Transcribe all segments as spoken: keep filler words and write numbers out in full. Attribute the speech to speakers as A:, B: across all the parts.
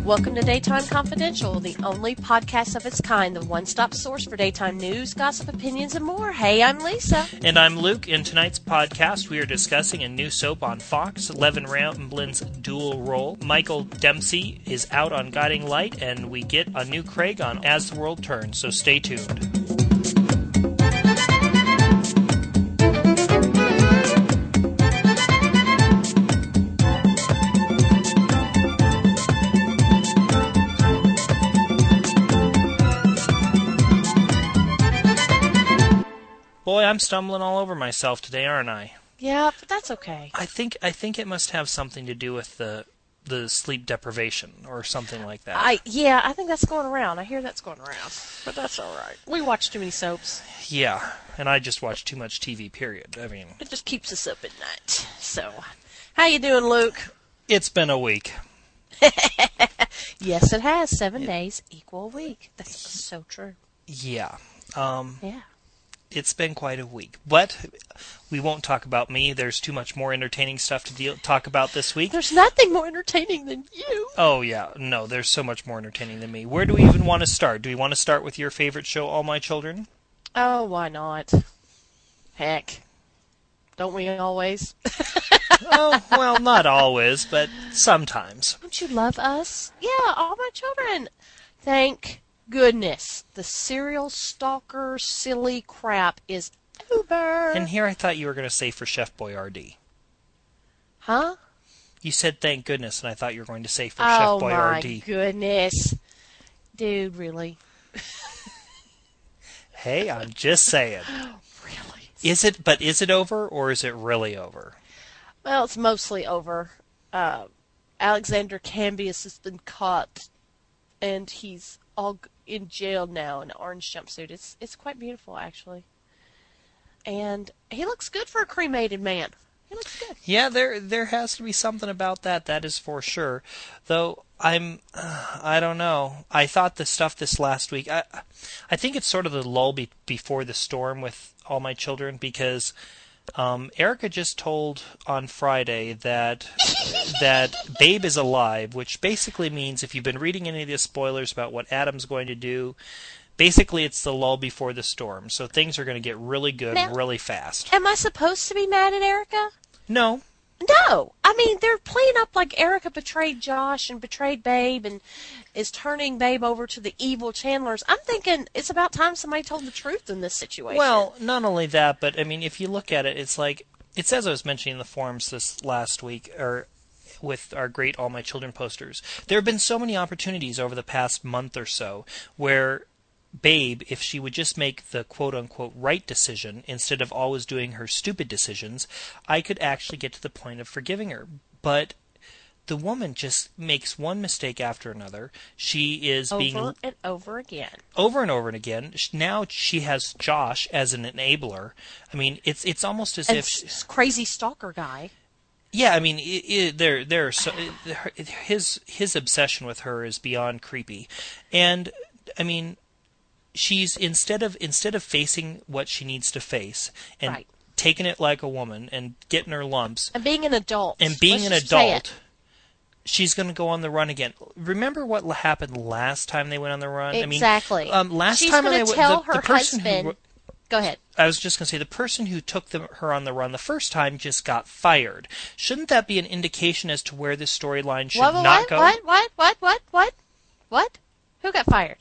A: Welcome to Daytime Confidential, the only podcast of its kind, the one-stop source for daytime news, gossip, opinions, and more. Hey, I'm Lisa.
B: And I'm Luke. In tonight's podcast, we are discussing a new soap on Fox, Levin Ramblin's Dual Role. Michael Dempsey is out on Guiding Light, and we get a new Craig on As the World Turns, so stay tuned. Boy, I'm stumbling all over myself today, aren't I?
A: Yeah, but that's okay.
B: I think I think it must have something to do with the the sleep deprivation or something like that.
A: I yeah, I think that's going around. I hear that's going around, but that's all right. We watch too many soaps.
B: Yeah, and I just watch too much T V. Period. I mean,
A: it just keeps us up at night. So, how you doing, Luke?
B: It's been a week.
A: Yes, it has. Seven it, days equal a week. That's so true.
B: Yeah. Um,
A: yeah.
B: It's been quite a week, but we won't talk about me. There's too much more entertaining stuff to deal, talk about this week.
A: There's nothing more entertaining than you.
B: Oh, yeah. No, there's so much more entertaining than me. Where do we even want to start? Do we want to start with your favorite show, All My Children?
A: Oh, why not? Heck. Don't we always?
B: Oh, well, not always, but sometimes.
A: Don't you love us? Yeah, All My Children. Thank goodness, the serial stalker silly crap is over.
B: And here I thought you were going to say for Chef Boyardee.
A: Huh?
B: You said thank goodness, and I thought you were going to say for
A: oh
B: Chef Boyardee.
A: Oh my goodness. Dude, really?
B: Hey, I'm just saying.
A: Really?
B: Is it, but is it over, or is it really over?
A: Well, it's mostly over. Uh, Alexander Cambius has been caught, and he's all in jail now in an orange jumpsuit. It's it's quite beautiful, actually. And he looks good for a cremated man. He looks good.
B: Yeah, there there has to be something about that. That is for sure. Though I'm, uh, I don't know. I thought the stuff this last week. I I think it's sort of the lull be, before the storm with All My Children, because Um, Erica just told on Friday that that Babe is alive, which basically means if you've been reading any of the spoilers about what Adam's going to do, basically it's the lull before the storm. So things are going to get really good
A: now,
B: really fast.
A: Am I supposed to be mad at Erica?
B: No.
A: No. I mean, they're playing up like Erica betrayed Josh and betrayed Babe and is turning Babe over to the evil Chandlers. I'm thinking it's about time somebody told the truth in this situation.
B: Well, not only that, but, I mean, if you look at it, it's like, it's as I was mentioning in the forums this last week, or with our great All My Children posters, there have been so many opportunities over the past month or so where Babe, if she would just make the quote-unquote right decision instead of always doing her stupid decisions, I could actually get to the point of forgiving her. But the woman just makes one mistake after another. She is
A: over
B: being...
A: Over and over again.
B: Over and over and again. Now she has Josh as an enabler. I mean, it's it's almost as
A: and
B: if...
A: S- crazy stalker guy.
B: Yeah, I mean, it, it, there, there. So, his his obsession with her is beyond creepy, and I mean, she's instead of instead of facing what she needs to face and
A: right.
B: taking it like a woman and getting her lumps
A: and being an adult
B: and being
A: Let's
B: an
A: just
B: adult, she's going to go on the run again. Remember what happened last time they went on the run?
A: Exactly.
B: I mean, um, last
A: she's
B: time
A: going
B: they
A: to tell
B: the,
A: her
B: the person
A: husband.
B: Who,
A: Go ahead.
B: I was just going to say, the person who took the, her on the run the first time just got fired. Shouldn't that be an indication as to where this storyline should
A: what, what,
B: not
A: what,
B: go?
A: What, what, what, what, what, what? Who got fired?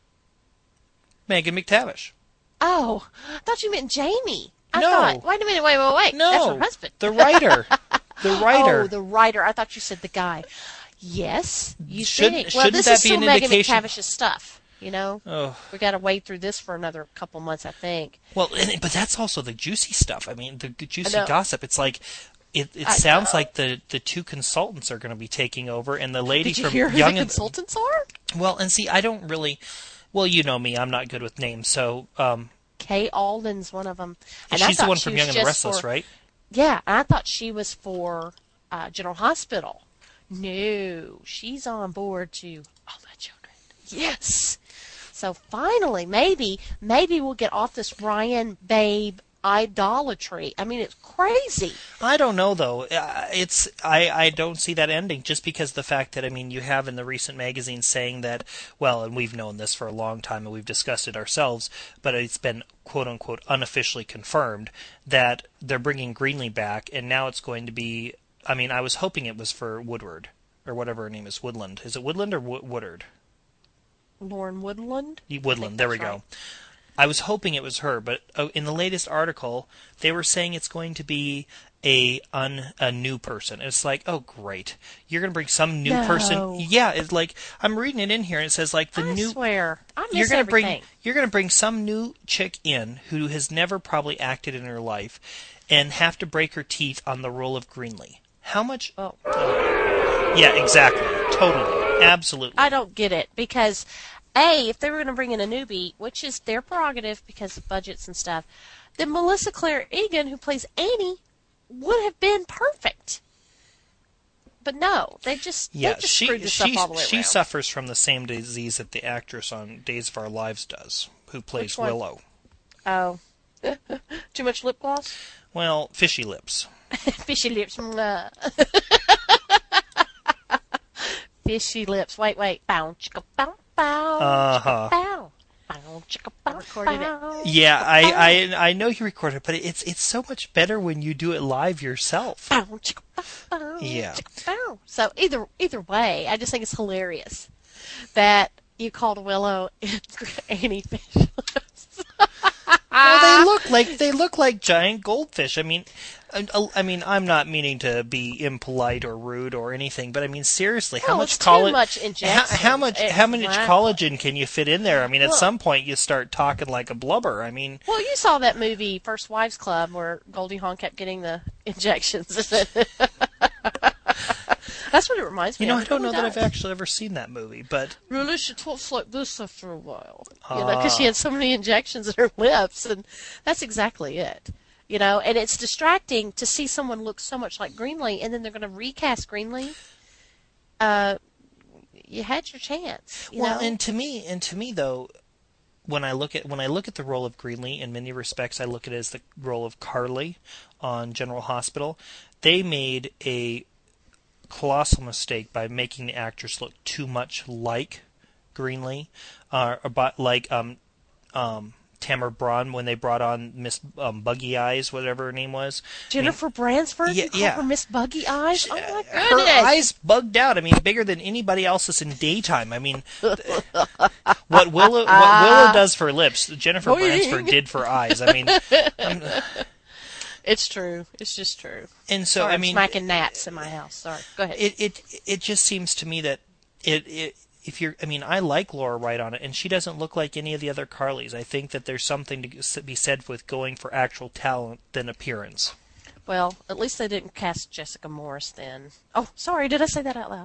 B: Megan McTavish.
A: Oh, I thought you meant Jamie. I
B: no.
A: thought, wait a minute, wait, wait, wait.
B: No.
A: That's her husband.
B: The writer. The writer.
A: Oh, the writer. I thought you said the guy. Yes, you
B: Should,
A: think.
B: Shouldn't
A: Well, this
B: that
A: is
B: be
A: still
B: an
A: Megan
B: indication?
A: McTavish's stuff. You know,
B: oh.
A: we got to wade through this for another couple months, I think.
B: Well, and, but that's also the juicy stuff. I mean, the, the juicy
A: know.
B: gossip. It's like it. It
A: I
B: sounds
A: know.
B: like the, the two consultants are going to be taking over, and the lady
A: Did you
B: from
A: hear who
B: Young
A: the
B: and
A: consultants are?
B: Well, and see, I don't really. Well, you know me. I'm not good with names, so. Um,
A: Kay Alden's one of them. And
B: she's
A: I
B: the one
A: she
B: from
A: was
B: Young and the
A: just
B: Restless,
A: for,
B: right?
A: Yeah, and I thought she was for uh, General Hospital. No, she's on board to All My Children. Yes. So finally, maybe, maybe we'll get off this Ryan Babe idolatry. I mean, it's crazy.
B: I don't know though. Uh, It's I I don't see that ending just because the fact that I mean you have in the recent magazine saying that well, and we've known this for a long time and we've discussed it ourselves, but it's been quote unquote unofficially confirmed that they're bringing Greenlee back, and now it's going to be. I mean, I was hoping it was for Woodward or whatever her name is, Woodland. Is it Woodland or Wo- Woodard?
A: Lauren Woodland? I think
B: Woodland. There we
A: that's right.
B: go. I was hoping it was her, but uh, in the latest article, they were saying it's going to be a un, a new person. It's like, oh great, you're going to bring some new person.
A: No.
B: Yeah, it's like I'm reading it in here, and it says like the
A: I
B: new.
A: swear. I
B: You're
A: miss
B: going to bring
A: everything.
B: you're going to bring some new chick in who has never probably acted in her life, and have to break her teeth on the role of Greenlee. How much?
A: Oh.
B: Oh. Yeah, exactly, totally, absolutely.
A: I don't get it because, A, if they were going to bring in a newbie, which is their prerogative because of budgets and stuff, then Melissa Claire Egan, who plays Annie, would have been perfect. But no, they just
B: Yeah,
A: they just
B: she
A: screwed this
B: she
A: up all the way
B: she
A: around.
B: suffers from the same disease that the actress on Days of Our Lives does, who plays
A: Which one?
B: Willow.
A: Oh, too much lip gloss,
B: Well, fishy lips.
A: fishy lips, mwah. Fishy lips. Wait, wait. Bow, chicka, bow, bow.
B: Uh-huh.
A: chicka, bow. Bow, chicka, bow,
C: recorded it.
A: bow,
B: Yeah,
A: chicka,
B: I,
A: bow.
B: I I know you record it, but it's it's so much better when you do it live yourself.
A: Bow, chicka, bow, bow,
B: Yeah.
A: chicka, bow. So either either way, I just think it's hilarious that you called Willow Annie Fish lips.
B: Well, they look like they look like giant goldfish. I mean, I, I mean, I'm not meaning to be impolite or rude or anything, but I mean, seriously, how
A: Well,
B: much
A: it's too
B: collagen?
A: much
B: How,
A: injections.
B: how much? How much
A: Exactly.
B: collagen can you fit in there? I mean, at
A: Well-
B: some point, you start talking like a blubber. I mean,
A: Well, you saw that movie, First Wives Club, where Goldie Hawn kept getting the injections. That's what it reminds me
B: you know,
A: of.
B: I don't
A: It
B: know
A: really
B: that I've
A: does.
B: actually ever seen that movie, but
A: Really, she talks like this after a while. You know, because
B: Ah.
A: she had so many injections in her lips, and that's exactly it. You know, and it's distracting to see someone look so much like Greenlee, and then they're going to recast Greenlee. Uh, you had your chance. You
B: well,
A: know?
B: and to me, and to me though, when I look at when I look at the role of Greenlee, in many respects, I look at it as the role of Carly on General Hospital. They made a colossal mistake by making the actress look too much like Greenlee, uh, about like um, um, Tamara Braun when they brought on Miss um, Buggy Eyes, whatever her name was.
A: Jennifer Bransford,
B: Yeah,
A: you call
B: yeah.
A: her Miss Buggy Eyes? Oh my
B: Her
A: goodness!
B: eyes bugged out. I mean, bigger than anybody else's in daytime. I mean, what Willow what Willow does for lips, Jennifer
A: Boing.
B: Bransford did for eyes. I mean, um,
A: It's true. It's just true.
B: and so
A: Sorry,
B: I
A: I'm
B: mean,
A: smacking gnats in my house. Sorry. Go ahead.
B: it it it just seems to me that it it. If you're, I mean, I like Laura Wright on it, and she doesn't look like any of the other Carlys. I think that there's something to be said with going for actual talent than appearance.
A: Well, at least they didn't cast Jessica Morris then. Oh, sorry, did I say that out loud?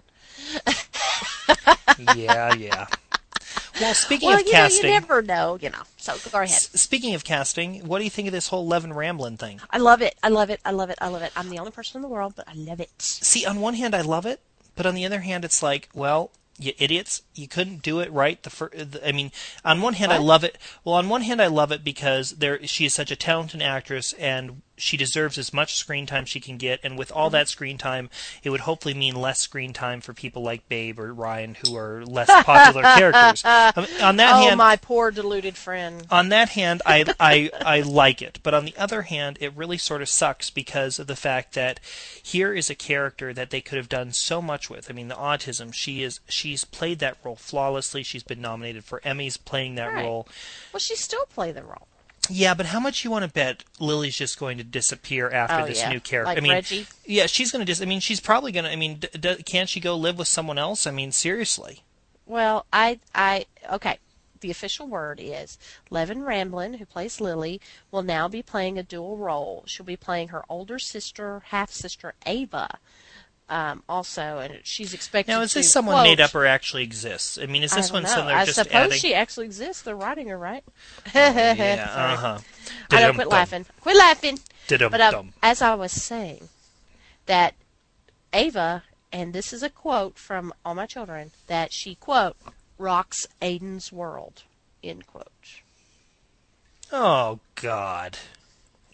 B: Yeah, yeah. Well, speaking
A: well,
B: of
A: you
B: casting,
A: know, you never know, you know. So go ahead.
B: s- speaking of casting, what do you think of this whole Levin Ramblin' thing?
A: I love it. I love it. I love it. I love it. I'm the only person in the world, but I love it.
B: See, on one hand, I love it, but on the other hand, it's like, well, you idiots, you couldn't do it right. The fir- I mean, on one hand, I
A: What?
B: love it. Well, on one hand, I love it because there she is such a talented actress, and she deserves as much screen time she can get. And with all that screen time, it would hopefully mean less screen time for people like Babe or Ryan, who are less popular characters. Um, on that
A: Oh,
B: hand,
A: my poor deluded friend.
B: on that hand, I, I I like it, but on the other hand, it really sort of sucks because of the fact that here is a character that they could have done so much with. I mean, the autism. She is she's played that role flawlessly. She's been nominated for Emmys playing that
A: Right.
B: role.
A: Well, she still play the role.
B: Yeah, but how much you want to bet Lily's just going to disappear after
A: Oh,
B: this
A: yeah.
B: new character?
A: Like
B: I mean,
A: Reggie?
B: yeah, she's going to dis. I mean, she's probably going to. I mean, d- d- can't she go live with someone else? I mean, seriously.
A: Well, I, I, okay. The official word is Levin Ramblin, who plays Lily, will now be playing a dual role. She'll be playing her older sister, half sister Ava, um, also, and she's expected
B: Now, is this
A: to,
B: someone
A: quote,
B: made up or actually exists? I mean, is
A: I
B: this
A: don't
B: one
A: know.
B: someone they're
A: I
B: just
A: suppose
B: adding?
A: she actually exists. They're writing her, right?
B: Yeah,
A: Sorry.
B: uh huh.
A: I know, quit laughing. Quit laughing. But um, as I was saying, that Ava, and this is a quote from All My Children, that she, quote, rocks Aiden's world, end quote.
B: Oh God.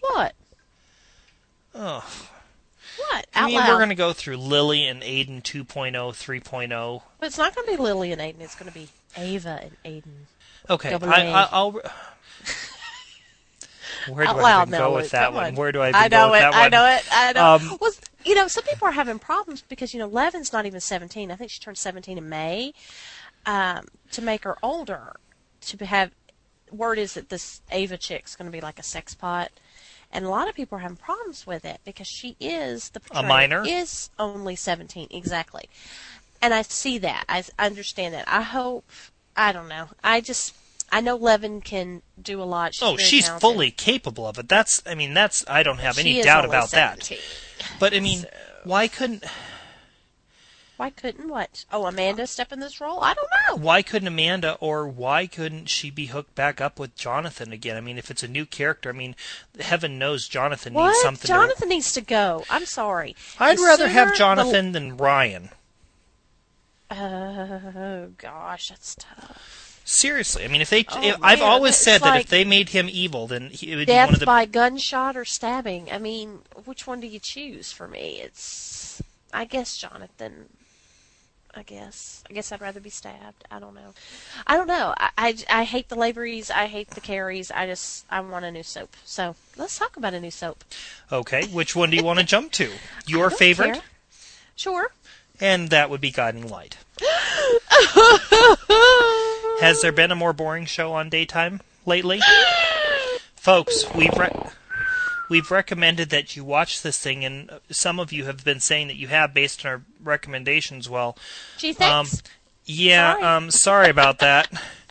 A: What?
B: Oh.
A: What?
B: I
A: Out
B: mean,
A: loud.
B: we're going to go through Lily and Aiden two point oh, three point oh.
A: But it's not going to be Lily and Aiden. It's going to be Ava and Aiden.
B: Okay,
A: Double
B: I,
A: A.
B: I, I'll... Where do
A: Out
B: I
A: loud
B: even
A: now,
B: go
A: Luke.
B: with that
A: Come
B: one?
A: on.
B: Where do I even
A: I
B: go
A: know
B: with
A: it.
B: that
A: I
B: one?
A: know it. I know.
B: Um,
A: well, you know, some people are having problems because, you know, Levin's not even seventeen. I think she turned seventeen in May. Um, to make her older, to have... Word is that this Ava chick's going to be like a sex pot. And a lot of people are having problems with it because she is... the
B: A minor?
A: is only seventeen. Exactly. And I see that. I understand that. I hope... I don't know. I just... I know Levin can do a lot. She's
B: oh,
A: very
B: she's
A: talented.
B: fully capable of it. That's, I mean, that's, I don't have
A: She
B: any
A: is
B: doubt
A: only
B: about
A: seventeen.
B: that. But, I mean,
A: So-
B: why couldn't,
A: Why couldn't what? Oh, Amanda step in this role? I don't know.
B: why couldn't Amanda, or why couldn't she be hooked back up with Jonathan again? I mean, if it's a new character, I mean, heaven knows Jonathan needs
A: What?
B: something
A: Jonathan needs to go. I'm sorry.
B: to... I'd
A: The
B: rather have
A: sooner
B: Jonathan than Ryan.
A: The... Oh, gosh, that's tough.
B: Seriously, I mean, if they,
A: Oh,
B: if, I've
A: man,
B: always
A: it's
B: said that
A: like
B: if they made him evil, then he, it would be one
A: Death
B: of the.
A: by gunshot or stabbing. I mean, which one do you choose for me? It's... I guess Jonathan... I guess. I guess I'd rather be stabbed. I don't know. I don't know. I, I, I hate the Labories. I hate the Carries. I just, I want a new soap. So, let's talk about a new soap.
B: Okay, which one do you want to jump to? Your
A: I don't
B: favorite,
A: care. Sure.
B: and that would be Guiding Light. Has there been a more boring show on daytime lately? Folks, we've re- we've recommended that you watch this thing, and some of you have been saying that you have based on our recommendations. Well,
A: Gee,
B: um,
A: thanks.
B: yeah,
A: Sorry.
B: um, sorry about that.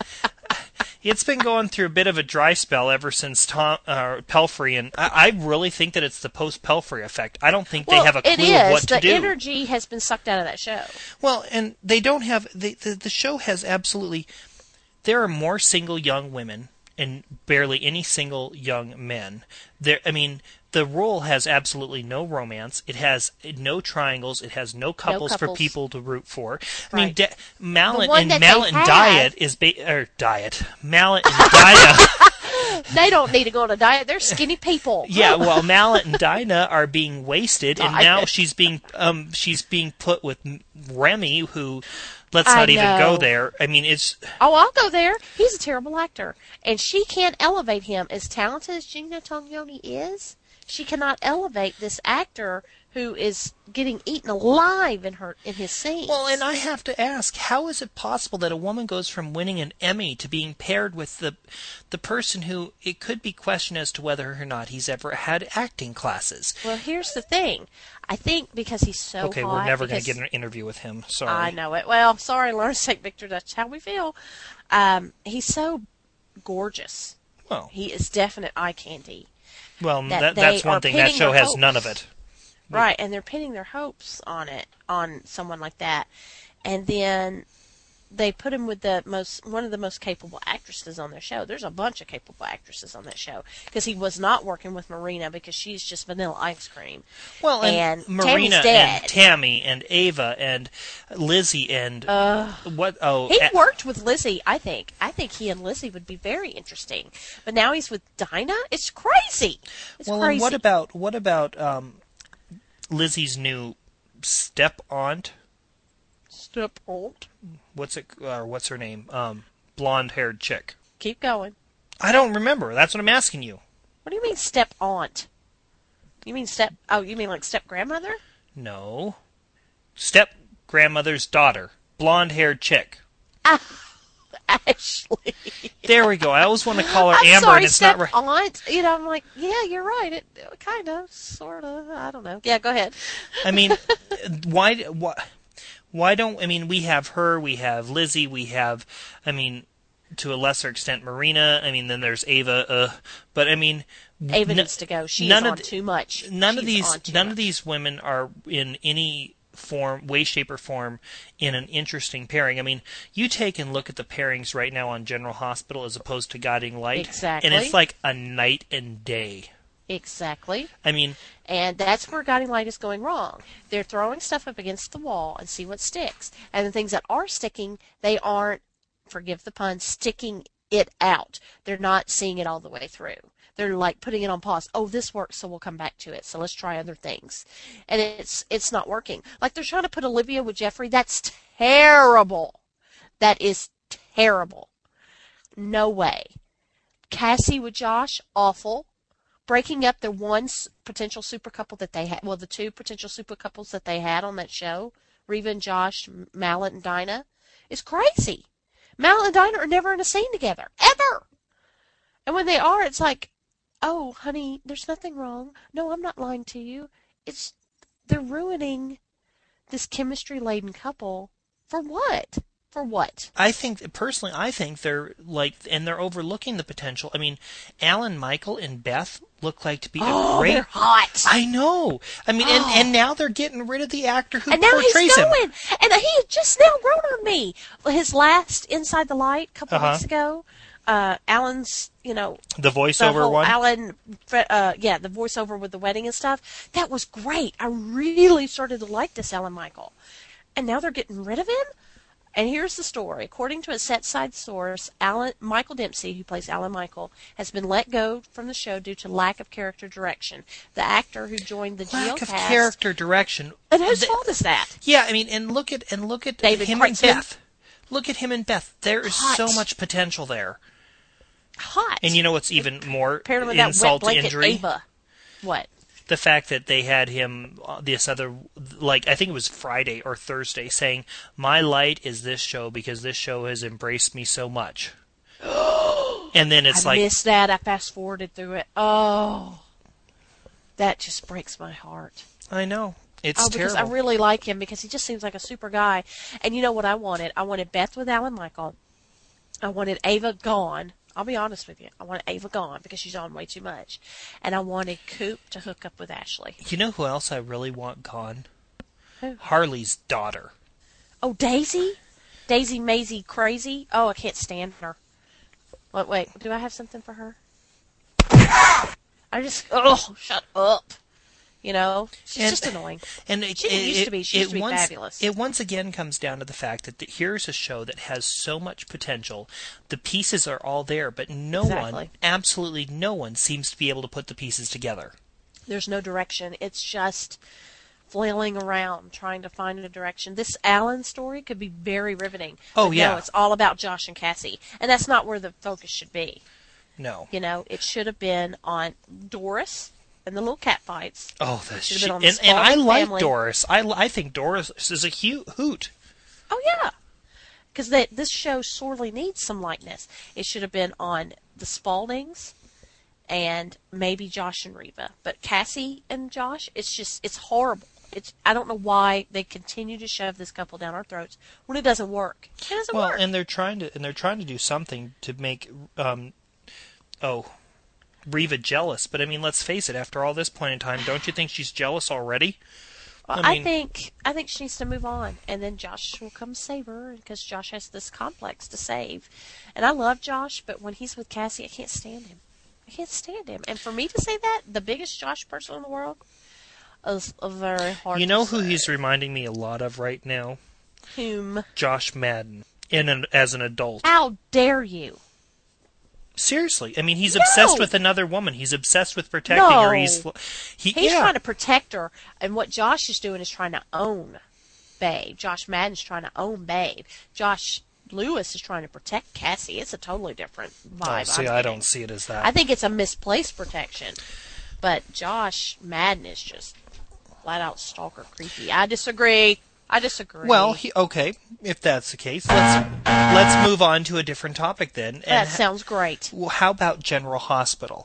B: It's been going through a bit of a dry spell ever since Tom uh, Pelfrey, and I, I really think that it's the post-Pelfrey effect. I don't think
A: well,
B: they have a clue
A: it is.
B: of what to
A: the
B: do.
A: energy has been sucked out of that show.
B: Well, and they don't have the, the the show has absolutely. There are more single young women and barely any single young men. There, I mean, the role has absolutely no romance. It has no triangles. It has no couples, for
A: couples.
B: people to root for. I mean,
A: Right.
B: da- Mallet
A: The one
B: and
A: that they
B: Mallet and
A: have-
B: Diet is ba- or Diet. Mallet and Dinah.
A: They don't need to go on a diet. They're skinny people.
B: Yeah, well, Mallet and Dinah are being wasted, and
A: Diet.
B: now she's being um she's being put with Remy, who. Let's
A: I
B: not even go
A: know.
B: there. I mean, it's.
A: Oh, I'll go there. He's a terrible actor. And she can't elevate him. As talented as Gina Tognoni is, she cannot elevate this actor who is getting eaten alive in her in his scenes.
B: Well, and I have to ask, how is it possible that a woman goes from winning an Emmy to being paired with the the person who it could be questioned as to whether or not he's ever had acting classes?
A: Well, here's the thing. I think because he's so
B: Okay,
A: hot.
B: we're never going
A: because-
B: to get an interview with him. Sorry.
A: I know it. Well, sorry, Lawrence Saint Victor. That's how we feel. Um, he's so gorgeous.
B: Well,
A: He is definite eye candy.
B: well,
A: that
B: that,
A: they
B: that's one
A: are
B: thing. That
A: pitting
B: show
A: their
B: has none of
A: hopes.
B: it.
A: Right, and they're pinning their hopes on it, on someone like that. And then they put him with the most, one of the most capable actresses on their show. There's a bunch of capable actresses on that show. Because he was not working with Marina because she's just vanilla ice cream.
B: Well, and,
A: And
B: Marina
A: Tammy's dead.
B: and Tammy and Ava and Lizzie and
A: Uh,
B: what? Oh,
A: He
B: a-
A: worked with Lizzie, I think. I think he and Lizzie would be very interesting. But now he's with Dinah? It's crazy. It's
B: well,
A: crazy.
B: and what about what about um, Lizzie's new step aunt?
A: Step aunt?
B: What's it? Or what's her name? Um, blonde-haired chick.
A: Keep going.
B: I don't remember. That's what I'm asking you.
A: What do you mean step aunt? You mean step, oh, you mean like step grandmother?
B: No. Step grandmother's daughter. Blonde-haired chick.
A: Ashley.
B: There we go. I always want to call her
A: I'm
B: Amber,
A: sorry,
B: and it's
A: step
B: not right.
A: aunt. You know, I'm like, yeah, you're right. It, kind of, sort of. I don't know. Yeah, go ahead.
B: I mean, why? Why? Why don't? I mean, we have her. We have Lizzie. We have. I mean, to a lesser extent, Marina. I mean, then there's Ava. Uh, but I mean,
A: Ava
B: n-
A: needs to go. She's
B: none of
A: on
B: the-
A: too much.
B: None of
A: She's
B: these.
A: on too
B: None
A: much.
B: of these women are in any form, way, shape, or form in an interesting pairing. I mean, you take and look at the pairings right now on General Hospital as opposed to Guiding Light,
A: Exactly.
B: and it's like a night and day.
A: Exactly.
B: I mean,
A: And that's where Guiding Light is going wrong. They're throwing stuff up against the wall and see what sticks. And the things that are sticking, they aren't, forgive the pun, sticking it out. They're not seeing it all the way through. They're like putting it on pause. Oh, this works, so we'll come back to it. So let's try other things. And it's it's not working. Like they're trying to put Olivia with Jeffrey. That's terrible. That is terrible. No way. Cassie with Josh, awful. Breaking up the one potential super couple that they had, well, the two potential super couples that they had on that show, Reva and Josh, Mallet and Dinah, is crazy. Mallet and Dinah are never in a scene together, ever. And when they are, it's like, oh, honey, there's nothing wrong. No, I'm not lying to you. It's, they're ruining this chemistry-laden couple for what? For what?
B: I think, personally, I think they're like, and they're overlooking the potential. I mean, Alan Michael and Beth look like to be
A: oh,
B: a great.
A: They're hot.
B: I know. I mean,
A: oh.
B: and, and now they're getting rid of the actor who
A: and now
B: portrays
A: he's going,
B: him.
A: And he just now grown on me. His last Inside the Light a couple
B: uh-huh.
A: weeks ago, uh, Alan's, you know,
B: the voiceover
A: the whole
B: one.
A: Alan, uh, yeah, the voiceover with the wedding and stuff. That was great. I really started to like this Alan Michael, and now they're getting rid of him. And here's the story. According to a set-side source, Alan, Michael Dempsey, who plays Alan Michael, has been let go from the show due to lack of character direction. The actor who joined the G L
B: Lack
A: cast...
B: of character direction.
A: And whose
B: the,
A: fault is that?
B: Yeah, I mean, and look at and look at
A: David
B: him
A: Crichton.
B: and Beth. Look at him and Beth. There is
A: Hot.
B: so much potential there.
A: Hot.
B: And you know what's even more
A: Apparently that
B: insult
A: wet
B: to
A: blanket
B: injury?
A: Ava. What?
B: The fact that they had him, uh, this other, like, I think it was Friday or Thursday, saying, my light is this show because this show has embraced me so much. And then it's
A: I
B: like...
A: I missed that. I fast-forwarded through it. Oh. That just breaks my heart.
B: I know. It's
A: oh, because
B: terrible.
A: I really like him because he just seems like a super guy. And you know what I wanted? I wanted Beth with Alan Michael. I wanted Ava gone. I'll be honest with you. I wanted Ava gone because she's on way too much. And I wanted Coop to hook up with Ashley.
B: You know who else I really want gone?
A: Who?
B: Harley's daughter.
A: Oh, Daisy? Daisy Maisie Crazy? Oh, I can't stand her. Wait, wait. Do I have something for her? I just... Oh, shut up. You know? She's
B: and,
A: just annoying.
B: And it,
A: she didn't
B: it,
A: used to be. She
B: it,
A: used to be
B: once,
A: fabulous.
B: It once again comes down to the fact that the, here's a show that has so much potential. The pieces are all there, but no
A: Exactly.
B: one, absolutely no one, seems to be able to put the pieces together.
A: There's no direction. It's just flailing around trying to find a direction. This Alan story could be very riveting.
B: Oh,
A: but
B: yeah.
A: No, it's all about Josh and Cassie. And that's not where the focus should be.
B: No.
A: You know, it should have been on Doris and the little cat fights.
B: Oh, that's
A: should have
B: she,
A: been on the
B: and, and I
A: Spalding
B: like
A: family.
B: Doris. I, I think Doris is a hu- hoot.
A: Oh, yeah. Because this show sorely needs some likeness. It should have been on the Spaldings and maybe Josh and Reva. But Cassie and Josh, it's just, it's horrible. It's I don't know why they continue to shove this couple down our throats when it doesn't work. It doesn't
B: Well,
A: work.
B: and they're trying to and they're trying to do something to make um oh Reva jealous. But I mean, let's face it. After all this point in time, don't you think she's jealous already?
A: Well,
B: I
A: I,
B: mean-
A: think I think she needs to move on, and then Josh will come save her because Josh has this complex to save. And I love Josh, but when he's with Cassie, I can't stand him. I can't stand him. And for me to say that, the biggest Josh person in the world, is a very hard.
B: You know
A: to
B: who
A: say.
B: he's reminding me a lot of right now?
A: Whom?
B: Josh Madden, in an, as an adult.
A: How dare you?
B: Seriously, I mean, he's
A: No.
B: obsessed with another woman. He's obsessed with protecting
A: No.
B: her. He's he,
A: He's
B: yeah.
A: trying to protect her, and what Josh is doing is trying to own Babe. Josh Madden's trying to own Babe. Josh Lewis is trying to protect Cassie. It's a totally different vibe.
B: Oh, see,
A: I'm
B: I
A: getting.
B: don't see it as that.
A: I think it's a misplaced protection. But Josh Madden is just flat out stalker creepy. I disagree. I disagree.
B: Well, he, okay, if that's the case, let's let's move on to a different topic then. And
A: that sounds great.
B: Well, how about General Hospital?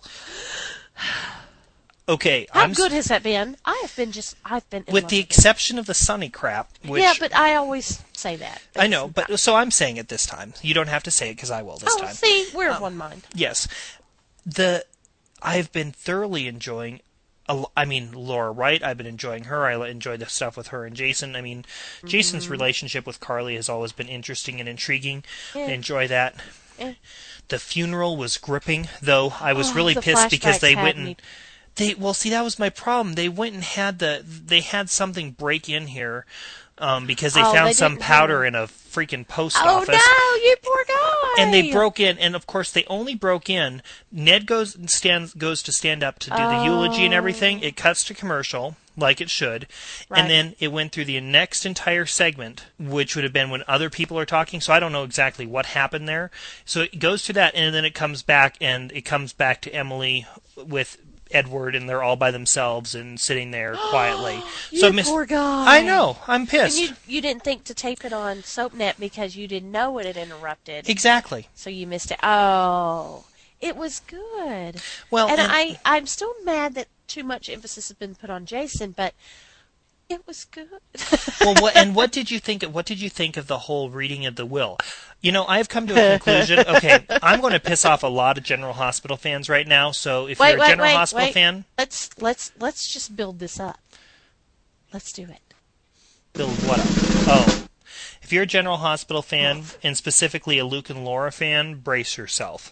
B: Okay,
A: How
B: I'm
A: good has that been? I have been just. I've been. in
B: with
A: love
B: the
A: with it.
B: exception of the Sunny crap, which
A: Yeah, but I always say that.
B: I know, but so I'm saying it this time. You don't have to say it because I will this
A: oh,
B: time.
A: see, we're of one mind.
B: Yes, the I've been thoroughly enjoying. a l- I mean, Laura Wright. I've been enjoying her. I enjoy the stuff with her and Jason. I mean,
A: Mm-hmm.
B: Jason's relationship with Carly has always been interesting and intriguing.
A: Yeah.
B: I enjoy that.
A: Eh.
B: The funeral was gripping, though. I was
A: Oh,
B: really
A: the
B: pissed because they
A: flashbacks
B: went
A: had me.
B: and they. Well, see, that was my problem. They went and had the. They had something break in here um, because they
A: Oh,
B: found
A: they
B: some
A: didn't
B: powder
A: hear.
B: in a freaking post
A: Oh
B: office.
A: no, you poor guy!
B: And they broke in, and of course they only broke in. Ned goes and stands goes to stand up to do the eulogy and everything.
A: Oh,
B: It cuts to commercial, like it should, and
A: right.
B: then it went through the next entire segment, which would have been when other people are talking. So I don't know exactly what happened there. So it goes to that, and then it comes back, and it comes back to Emily with Edward, and they're all by themselves and sitting there quietly. So
A: You
B: Miss,
A: poor
B: I
A: guy.
B: know, I'm
A: And
B: pissed.
A: you you didn't think to tape it on SoapNet because you didn't know it had interrupted,
B: Exactly.
A: so you missed it. Oh, it was good.
B: Well,
A: And
B: and
A: I I'm still mad that too much emphasis has been put on Jason, but it was good.
B: well, what, and what did you think? What did you think of the whole reading of the will? You know, I've come to a conclusion. Okay, I'm going to piss off a lot of General Hospital fans right now. So if
A: Wait,
B: you're a
A: wait,
B: General
A: wait,
B: Hospital
A: wait.
B: fan,
A: Let's let's let's just build this up. Let's do it.
B: build what up? Oh, if you're a General Hospital fan, and specifically a Luke and Laura fan, brace yourself.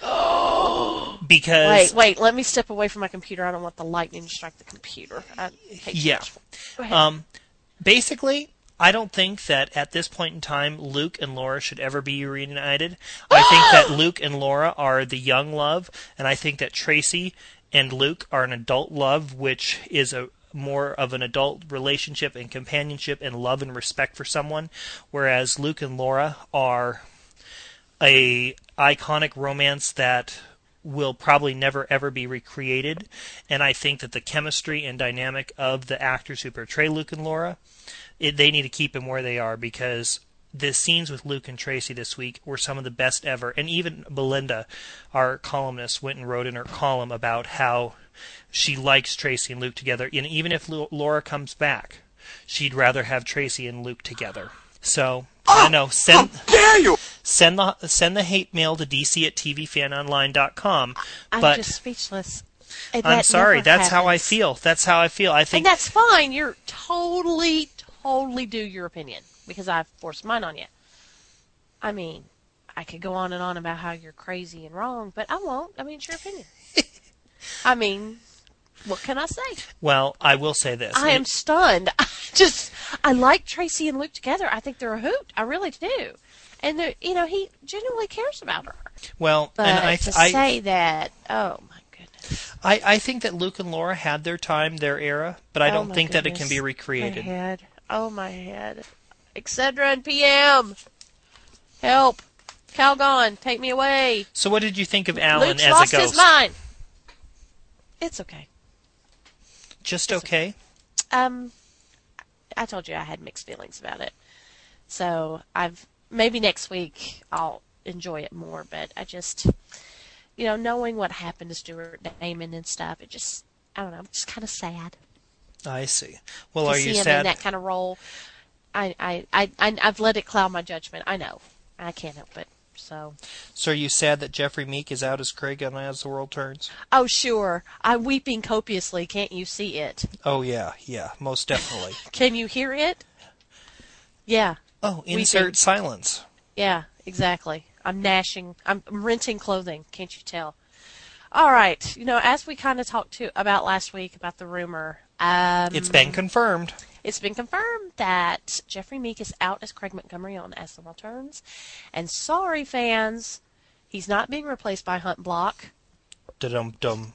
B: Because
A: Wait, wait. Let me step away from my computer. I don't want the lightning to strike the computer. I hate
B: yeah,
A: you. Go ahead.
B: um, basically, I don't think that at this point in time, Luke and Laura should ever be reunited. I think that Luke and Laura are the young love, and I think that Tracy and Luke are an adult love, which is a more of an adult relationship and companionship and love and respect for someone, whereas Luke and Laura are a iconic romance that will probably never ever be recreated. And I think that the chemistry and dynamic of the actors who portray Luke and Laura, it, they need to keep them where they are, because the scenes with Luke and Tracy this week were some of the best ever. And even Belinda, our columnist, went and wrote in her column about how she likes Tracy and Luke together. And even if Lu- Laura comes back, she'd rather have Tracy and Luke together. So, I know, send send the send the hate mail to d c at t v fan online dot com.
A: I'm
B: But
A: just speechless. And
B: I'm
A: that
B: sorry,
A: never
B: that's how I
A: happens.
B: feel. That's how I feel. I
A: And
B: think
A: that's fine. You're totally, totally do your opinion because I've forced mine on you. I mean, I could go on and on about how you're crazy and wrong, but I won't. I mean, it's your opinion. I mean, what can I say?
B: well, I will say this.
A: I am
B: It-
A: stunned. I just, I like Tracy and Luke together. I think they're a hoot. I really do. And they're, you know, he genuinely cares about her.
B: well,
A: But
B: and I
A: to
B: I,
A: say that, oh my goodness.
B: I I think that Luke and Laura had their time, their era, but I
A: Oh,
B: don't
A: my
B: think that it can
A: goodness.
B: be
A: My
B: recreated.
A: head. Oh my head. Excedra and P M. Help. Calgon, take me away.
B: So what did you think of Alan
A: Luke's
B: as
A: lost
B: a ghost?
A: his mind. It's okay.
B: Just okay?
A: Um, I told you I had mixed feelings about it. So I've maybe next week I'll enjoy it more. But I just, you know, knowing what happened to Stuart Damon and stuff, it just, I don't know, I'm just kind of sad
B: I see. Well,
A: to
B: are
A: see
B: you
A: him in
B: sad?
A: that kind of role. I, I, I, I, I've let it cloud my judgment. I know. I can't help it. So,
B: So are you sad that Jeffrey Meek is out as Craig on As the World Turns?
A: oh sure, I'm weeping copiously. Can't you see it?
B: Oh yeah, yeah, most definitely.
A: Can you hear it? Yeah,
B: Oh,
A: Weeping.
B: insert silence.
A: yeah, exactly. I'm gnashing. I'm, I'm renting clothing. Can't you tell? All right. You know, as we kind of talked to about last week about the rumor, um,
B: It's been confirmed.
A: it's been confirmed that Jeffrey Meek is out as Craig Montgomery on As the World Turns. And sorry, fans, he's not being replaced by Hunt Block.
B: Dum dum.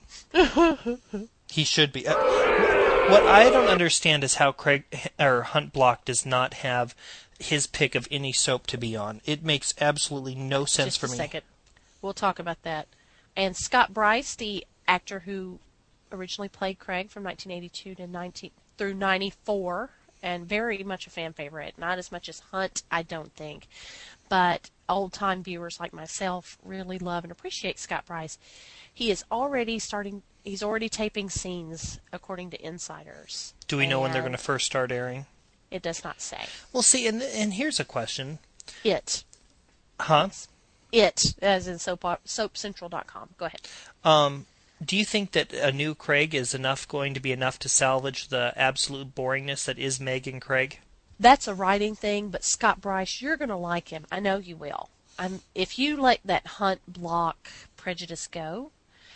B: He should be. Uh, what I don't understand is how Craig or Hunt Block does not have his pick of any soap to be on. It makes absolutely no sense
A: Just
B: for
A: a
B: me.
A: second. We'll talk about that. And Scott Bryce, the actor who originally played Craig from nineteen eighty-two to nineteen through ninety-four, and very much a fan favorite. Not as much as Hunt, I don't think, but old-time viewers like myself really love and appreciate Scott Bryce. He is already starting. He's already taping scenes, according to insiders.
B: Do we know when they're
A: And
B: going to first start airing?
A: It does not say.
B: Well, see, and and here's a question,
A: It.
B: huh?
A: It, as in soap, soap central dot com. Go ahead.
B: Um, do you think that a new Craig is enough going to be enough to salvage the absolute boringness that is Meg and Craig?
A: That's a writing thing, but Scott Bryce, you're going to like him. I know you will. I'm, if you let that Hunt Block prejudice go,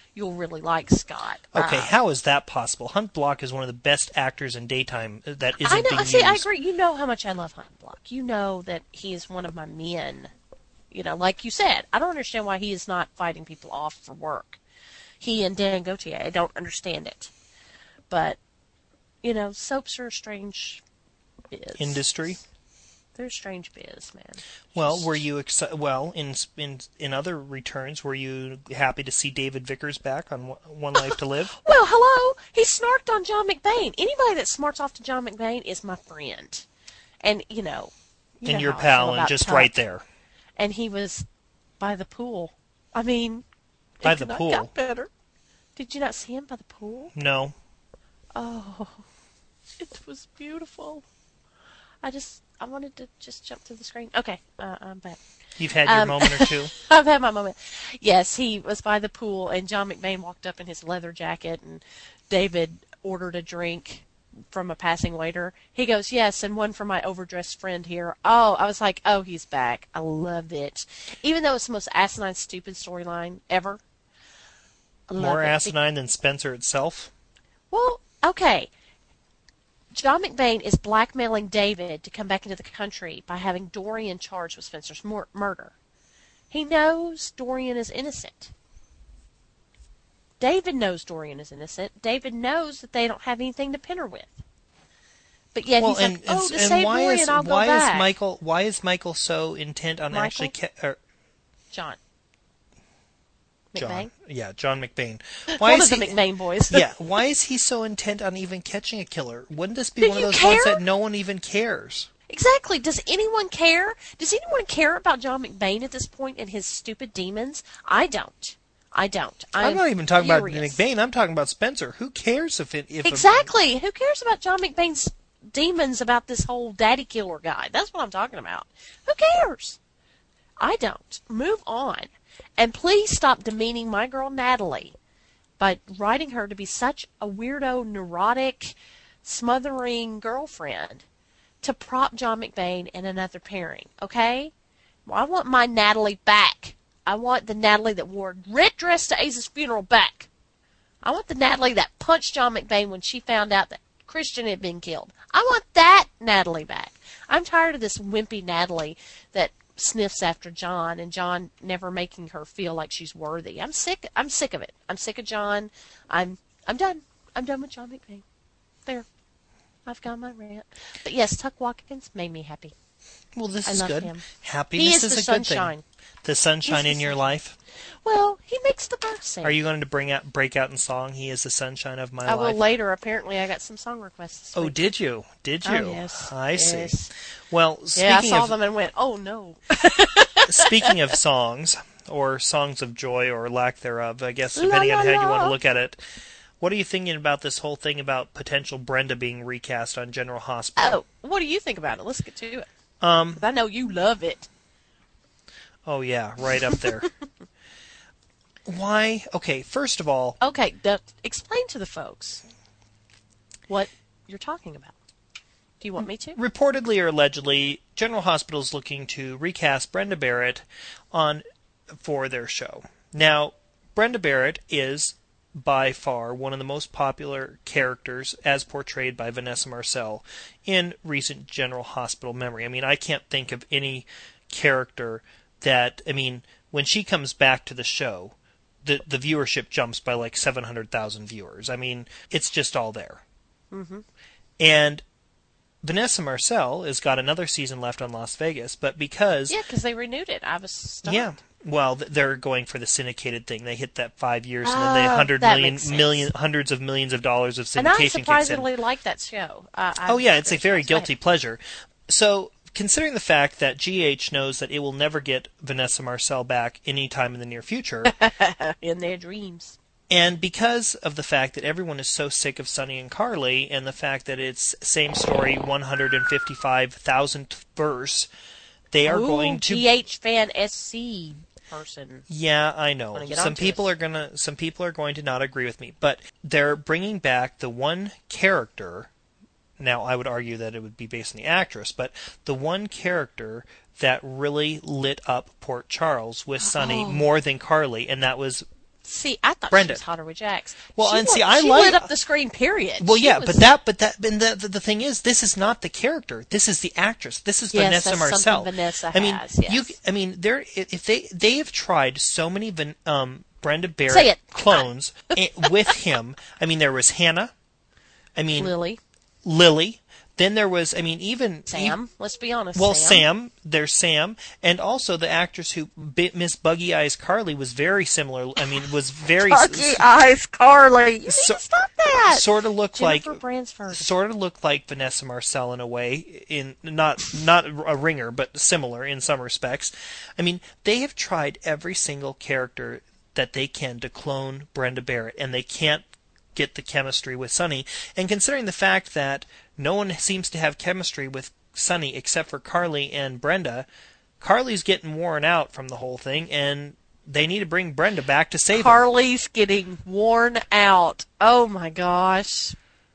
A: you'll really like Scott.
B: Okay,
A: Um,
B: how is that possible? Hunt Block is one of the best actors in daytime that isn't
A: I know.
B: being
A: See,
B: used.
A: I agree. You know how much I love Hunt Block. You know that he is one of my men. You know, like you said, I don't understand why he is not fighting people off for work. He and Dan Gautier, I don't understand it. But, you know, soaps are a strange biz.
B: Industry?
A: They're a strange biz, man.
B: Well,
A: Just-
B: were you exci- well in in in other returns? Were you happy to see David Vickers back on One Life to Live?
A: Well, hello. He snarked on John McBain. Anybody that smarts off to John McBain is my friend, and you know, you
B: And
A: know
B: your
A: how I feel
B: pal, and
A: about
B: just
A: Tuck.
B: right there
A: And he was by the pool. I mean,
B: by
A: it
B: the
A: could not
B: pool.
A: got better. Did you not see him by the pool?
B: No,
A: Oh, it was beautiful. I just, I wanted to just jump to the screen. Okay, uh, I'm back.
B: you've had your
A: Um,
B: moment or two.
A: I've had my moment. Yes, he was by the pool, and John McBain walked up in his leather jacket, and David ordered a drink from a passing waiter. He goes, yes, and one for my overdressed friend here. Oh, I was like, oh, he's back. I loved it. Even though it's the most asinine, stupid storyline ever. I love
B: More
A: it.
B: asinine than Spencer itself.
A: Well, okay. John McBain is blackmailing David to come back into the country by having Dorian charged with Spencer's mur- murder. He knows Dorian is innocent. David knows Dorian is innocent. David knows that they don't have anything to pin her with. But yet
B: Well,
A: he's
B: and
A: like, oh, to
B: and
A: save
B: why
A: Dorian,
B: is
A: I'll go
B: why
A: back.
B: is Michael why is Michael so intent on
A: Michael?
B: actually ca- er,
A: John.
B: John?
A: McBain?
B: Yeah, John McBain. Why
A: One
B: is
A: of the
B: he?
A: McBain boys.
B: Yeah, why is he so intent on even catching a killer? Wouldn't this be
A: Do
B: one of
A: you
B: those ones
A: care?
B: that no one even cares?
A: Exactly. Does anyone care? Does anyone care about John McBain at this point and his stupid demons? I don't. I don't. I'm,
B: I'm not even talking about
A: furious.
B: McBain. I'm talking about Spencer. Who cares if it if a-
A: Exactly. Who cares about John McBain's demons about this whole daddy killer guy? That's what I'm talking about. Who cares? I don't. Move on. And please stop demeaning my girl Natalie by writing her to be such a weirdo, neurotic, smothering girlfriend to prop John McBain in another pairing, okay? Well, I want my Natalie back. I want the Natalie that wore a red dress to Ace's funeral back. I want the Natalie that punched John McBain when she found out that Christian had been killed. I want that Natalie back. I'm tired of this wimpy Natalie that sniffs after John and John never making her feel like she's worthy. I'm sick. I'm sick of it. I'm sick of John. I'm I'm done. I'm done with John McBain. There. I've got my rant. But yes, Tuck Watkins made me happy.
B: well, this
A: I
B: is
A: love
B: good.
A: him.
B: Happiness
A: He is
B: is
A: the
B: a good
A: sunshine.
B: thing. The sunshine
A: He's
B: in
A: the
B: your
A: sunshine.
B: life.
A: Well, he makes the birds sing.
B: Are you going to bring out break out in song? He is the sunshine of my
A: I
B: life.
A: will later. Apparently, I got some song requests this
B: Oh,
A: week.
B: did you? Did you?
A: Oh, yes.
B: I see.
A: Yes.
B: Well, speaking
A: Yeah, I saw
B: of
A: them and went, oh, no.
B: speaking of songs, or songs of joy, or lack thereof, I guess,
A: La,
B: depending
A: la,
B: on how you
A: la.
B: want to look at it. What are you thinking about this whole thing about potential Brenda being recast on General Hospital?
A: Oh, what do you think about it? Let's get to it.
B: Um.
A: 'Cause I know you love it.
B: Oh yeah, right up there. Why? Okay, first of all,
A: Okay, d- explain to the folks what you're talking about. Do you want me to?
B: reportedly or allegedly, General Hospital is looking to recast Brenda Barrett on for their show. Now, Brenda Barrett is by far one of the most popular characters as portrayed by Vanessa Marcel in recent General Hospital memory. I mean, I can't think of any character that, I mean, when she comes back to the show, the the viewership jumps by like seven hundred thousand viewers. I mean, it's just all there.
A: Mm-hmm.
B: And Vanessa Marcel has got another season left on Las Vegas, but because
A: Yeah, because they renewed it. I was stunned.
B: yeah, well, th- they're going for the syndicated thing. They hit that five years, and then they
A: Oh,
B: hundred
A: that
B: million,
A: makes sense.
B: million, hundreds of millions of dollars of
A: And I
B: syndication kicks in.
A: surprisingly like that show. Uh, I
B: Oh yeah, it's a very
A: Go
B: guilty pleasure. So, considering the fact that G H knows that it will never get Vanessa Marcel back anytime in the near future,
A: ahead. In their dreams.
B: and because of the fact that everyone is so sick of Sonny and Carly, and the fact that it's same story, one hundred fifty-five thousandth verse, they are
A: Ooh,
B: going to
A: G H fan S C person.
B: Yeah, I know.
A: Wanna get
B: Some
A: onto
B: people
A: this.
B: are gonna some people are going to not agree with me, but they're bringing back the one character. Now, I would argue that it would be based on the actress, but the one character that really lit up Port Charles with Sonny
A: Oh.
B: more than Carly, and that was
A: See, I thought
B: Brenda.
A: she was hotter with Jax.
B: Well,
A: she
B: and
A: wa-
B: see, I
A: she
B: like-
A: lit up the screen. Period.
B: Well,
A: She
B: yeah,
A: was-
B: but that, but that, and the, the the thing is, this is not the character. This is the actress. This is
A: Yes,
B: Vanessa
A: that's
B: Marcel.
A: something Vanessa
B: I mean,
A: has, yes.
B: you. I mean, they're if they they have tried so many Van, um, Brenda
A: Say
B: Barrett
A: it.
B: clones i- with him. I mean, there was Hannah. I mean,
A: Lily,
B: Lily. Then there was, I mean, even
A: Sam. Let's be honest.
B: Well,
A: Sam.
B: Sam, there's Sam, and also the actress who bit Miss Buggy Eyes Carly was very similar. I mean, was very
A: Buggy Eyes Carly. You need
B: So-
A: to stop that.
B: sort of looked like
A: Jennifer Bransford.
B: sort of looked like Vanessa Marcel in a way, in not not a ringer, but similar in some respects. I mean, they have tried every single character that they can to clone Brenda Barrett, and they can't get the chemistry with Sunny. And considering the fact that no one seems to have chemistry with Sunny except for Carly and Brenda, Carly's getting worn out from the whole thing, and they need to bring Brenda back to save her.
A: Carly's getting worn out. Oh my gosh.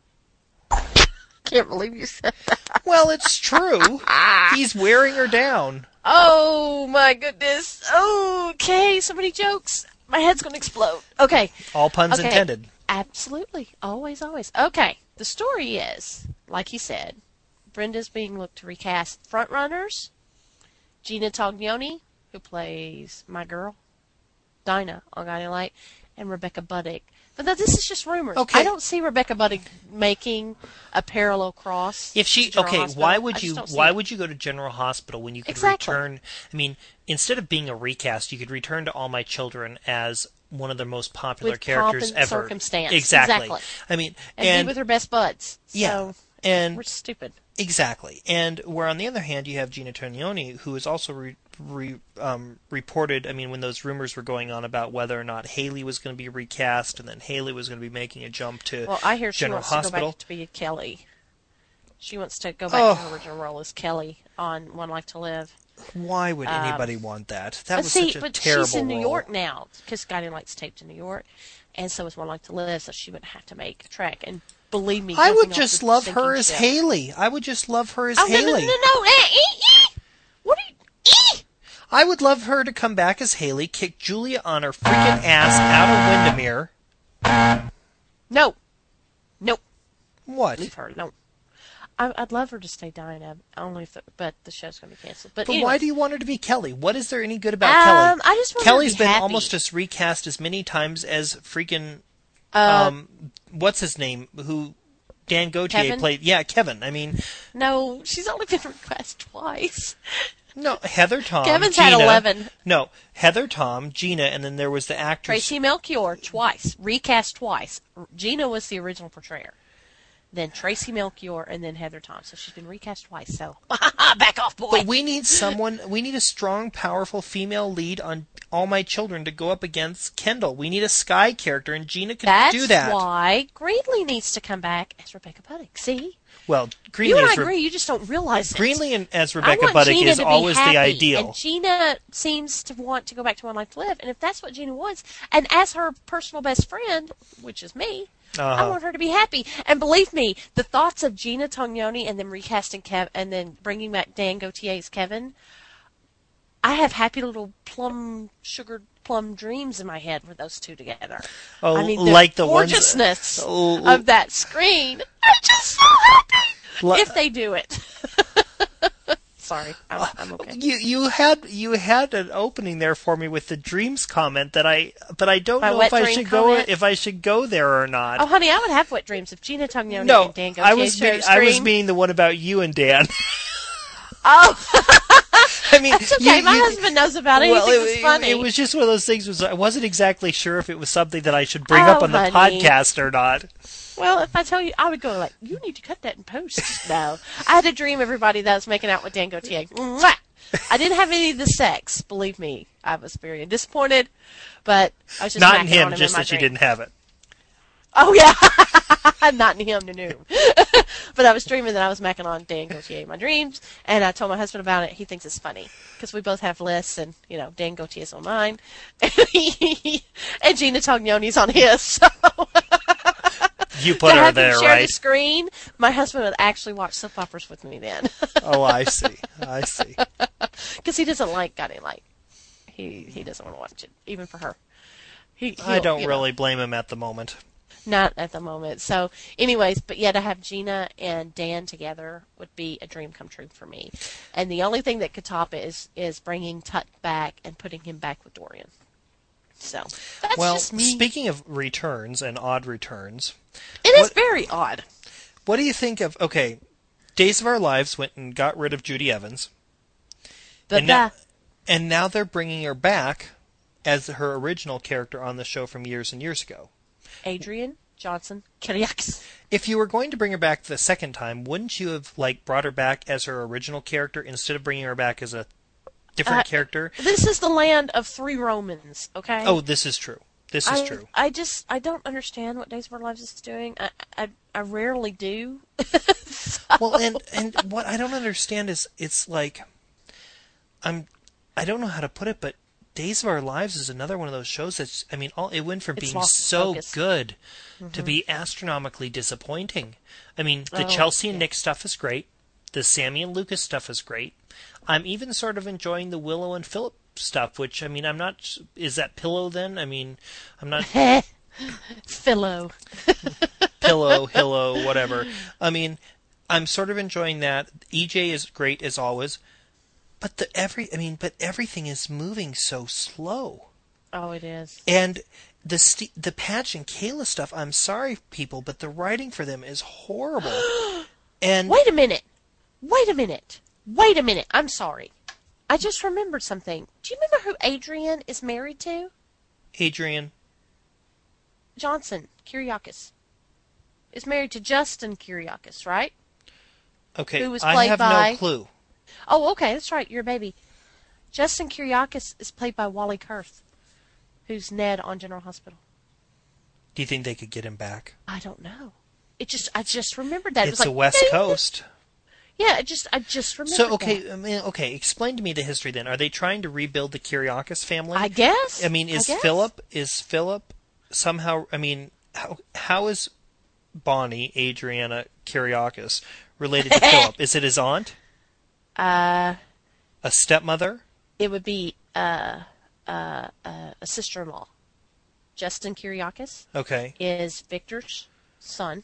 A: Can't believe you said that.
B: Well, it's true. He's wearing her down.
A: Oh my goodness. Okay, so many jokes. My head's going to explode. Okay.
B: All puns
A: Okay.
B: intended.
A: Absolutely. Always, always. Okay. The story is, like he said, Brenda's being looked to recast frontrunners. Gina Tognoni, who plays my girl, Dinah on Guiding Light, and Rebecca Buddick. But now this is just rumors.
B: Okay.
A: I don't see Rebecca Buddick making a parallel cross.
B: If she
A: to General
B: okay,
A: Hospital.
B: why
A: I
B: would
A: just
B: you
A: don't see
B: why
A: it.
B: would you go to General Hospital when you could
A: Exactly.
B: return? I mean, instead of being a recast, you could return to All My Children as one of their most popular
A: With
B: characters
A: pomp and
B: ever.
A: circumstance.
B: Exactly.
A: Exactly.
B: I mean,
A: and,
B: and
A: be with her best buds?
B: yeah,
A: So
B: and
A: we're stupid.
B: exactly. And where on the other hand, you have Gina Tognoni, who is also re, re, um, reported. I mean, when those rumors were going on about whether or not Haley was going to be recast, and then Haley was going to be making a jump to
A: Well, I hear she
B: General
A: wants
B: Hospital.
A: to go back to be Kelly. She wants to go back
B: Oh.
A: to her original role as Kelly on One Life to Live.
B: Why would
A: Um,
B: anybody want that? That
A: But
B: was
A: see,
B: such a
A: but
B: terrible
A: she's in New
B: role.
A: York now because Guiding Light's taped in New York, and so is One Life to Live, so she wouldn't have to make a trek. And believe me,
B: I would
A: jumping off
B: just
A: the
B: love
A: sinking
B: her as
A: ship.
B: Haley. I would just love her as
A: Oh no, no,
B: Haley.
A: no, no, no! Eh, eh, eh. What are you? Eh.
B: I would love her to come back as Haley, kick Julia on her freaking ass out of Windermere.
A: No, nope.
B: What?
A: Leave her. No. I, I'd love her to stay Dinah, only if, the, but the show's going to be canceled. But,
B: But
A: anyway.
B: why do you want her to be Kelly? What is there any good about
A: Um,
B: Kelly?
A: I just want her to
B: Kelly's
A: be
B: been
A: happy.
B: almost just recast as many times as freaking
A: Uh,
B: um what's his name who Dan Gautier
A: Kevin?
B: played. Yeah, Kevin. I mean,
A: No, she's only been requested twice.
B: no, Heather Tom.
A: Kevin's
B: Gina,
A: had eleven.
B: No, Heather Tom, Gina, and then there was the actress.
A: Tracy Melchior twice, recast twice. Gina was the original portrayer. Then Tracy Melchior, and then Heather Tom. So she's been recast twice. So back off, boy.
B: But we need someone. We need a strong, powerful female lead on All My Children to go up against Kendall. We need a Sky character, and Gina can
A: That's
B: do that.
A: why Greenlee needs to come back as Rebecca Buddick. See,
B: Well, Greenlee
A: you and I
B: is Re-
A: agree. You just don't realize it.
B: Greenlee and, as
A: I
B: Rebecca
A: want
B: Buddick
A: Gina
B: is
A: to be
B: always
A: happy,
B: the ideal.
A: And Gina seems to want to go back to One Life to Live, and if that's what Gina wants, and as her personal best friend, which is me, I
B: Uh-huh.
A: want her to be happy. And believe me, the thoughts of Gina Tognoni and then recasting Kev and then bringing back Dan Gautier's Kevin, I have happy little plum sugar plum dreams in my head with those two together.
B: Oh,
A: I mean, the
B: like the ones-
A: gorgeousness
B: Oh,
A: of that screen. I'm just so happy
B: Li-
A: if they do it. Sorry, I'm, I'm okay.
B: You you had you had an opening there for me with the dreams comment that I but I don't
A: My
B: know
A: wet
B: if I
A: dream
B: should go
A: comment?
B: if I should go there or not.
A: Oh, honey, I would have wet dreams if Gina Tognoni
B: no,
A: and Dan Gautier
B: I was
A: shared
B: mean,
A: a
B: I was
A: screen.
B: meaning the one about you and Dan.
A: Oh,
B: I mean,
A: it's okay.
B: you-
A: My
B: you-
A: husband knows about it.
B: Well,
A: he thinks
B: it,
A: it's funny.
B: it was just one of those things. Was I wasn't exactly sure if it was something that I should bring up
A: Oh,
B: on the
A: honey.
B: podcast or not.
A: Well, if I tell you, I would go like, you need to cut that in post. No. I had a dream, everybody, that I was making out with Dan Gautier. Mwah! I didn't have any of the sex, believe me. I was very disappointed, but I was just
B: Not in
A: macking
B: him,
A: on him
B: just
A: in my
B: that you
A: dream.
B: didn't have it.
A: Oh, yeah. Not in him, no, no. But I was dreaming that I was macking on Dan Gautier in my dreams, and I told my husband about it. He thinks it's funny, because we both have lists, and, you know, Dan Gautier's on mine, and Gina Tognoni's on his, so...
B: You put
A: to
B: her
A: have
B: there,
A: him share
B: right?
A: the screen, my husband would actually watch soap operas with me then,
B: Oh, I see. I see.
A: because he doesn't like Guiding Light. He he doesn't want to watch it, even for her. He,
B: I
A: he'll,
B: don't
A: you know,
B: really blame him at the moment.
A: not at the moment. So, anyways, but yeah, to have Gina and Dan together would be a dream come true for me. And the only thing that could top it is is bringing Tut back and putting him back with Dorian. So that's
B: Well,
A: just me.
B: speaking of returns and odd returns,
A: It is
B: what-
A: very odd.
B: what do you think of? Okay, Days of Our Lives went and got rid of Judy Evans,
A: But
B: and now,
A: that,
B: and now they're bringing her back as her original character on the show from years and years ago.
A: Adrian Johnson Kiriakis.
B: If you were going to bring her back the second time, wouldn't you have like brought her back as her original character instead of bringing her back as a different
A: Uh,
B: character?
A: This is the land of three Romans. Okay.
B: Oh, this is true. This is
A: I,
B: true.
A: I just I don't understand what Days of Our Lives is doing. I I, I rarely do. So-
B: Well, and and what I don't understand is it's like I'm I don't know how to put it, but Days of Our Lives is another one of those shows that's I mean, all it went from
A: It's
B: being
A: lost
B: so
A: focus.
B: good to be astronomically disappointing. I mean, the
A: Oh,
B: Chelsea and
A: yeah.
B: Nick stuff is great. The Sammy and Lucas stuff is great. I'm even sort of enjoying the Willow and Philip stuff, which I mean, I'm not. Is that Pillow then? I mean, I'm not
A: Philo.
B: Pillow, Hillow, whatever. I mean, I'm sort of enjoying that. E J is great as always, but the every I mean, but everything is moving so slow.
A: Oh, it is.
B: And the St- the Patch and Kayla stuff. I'm sorry, people, but the writing for them is horrible. And
A: Wait a minute. Wait a minute. Wait a minute. I'm sorry. I just remembered something. Do you remember who Adrian is married to?
B: Adrian,
A: Johnson Kiriakis is married to Justin Kiriakis, right?
B: okay,
A: Who was
B: I
A: played
B: have
A: by-
B: no clue.
A: Oh, okay, that's right. You're a baby. Justin Kiriakis is played by Wally Kurth, who's Ned on General Hospital.
B: Do you think they could get him back?
A: I don't know. It just I just remembered that. It
B: It's
A: was
B: the
A: like,
B: West
A: ding!
B: Coast.
A: Yeah, it just I just remembered.
B: So okay,
A: that.
B: I mean, okay. Explain to me the history then. Are they trying to rebuild the Kiriakis family?
A: I guess.
B: I mean, is
A: guess.
B: Philip is Philip somehow? I mean, how how is Bonnie Adriana Kiriakis related to Philip? Is it his aunt?
A: Uh,
B: A stepmother?
A: it would be uh, uh, uh, a sister-in-law. Justin Kiriakis
B: Okay.
A: is Victor's son,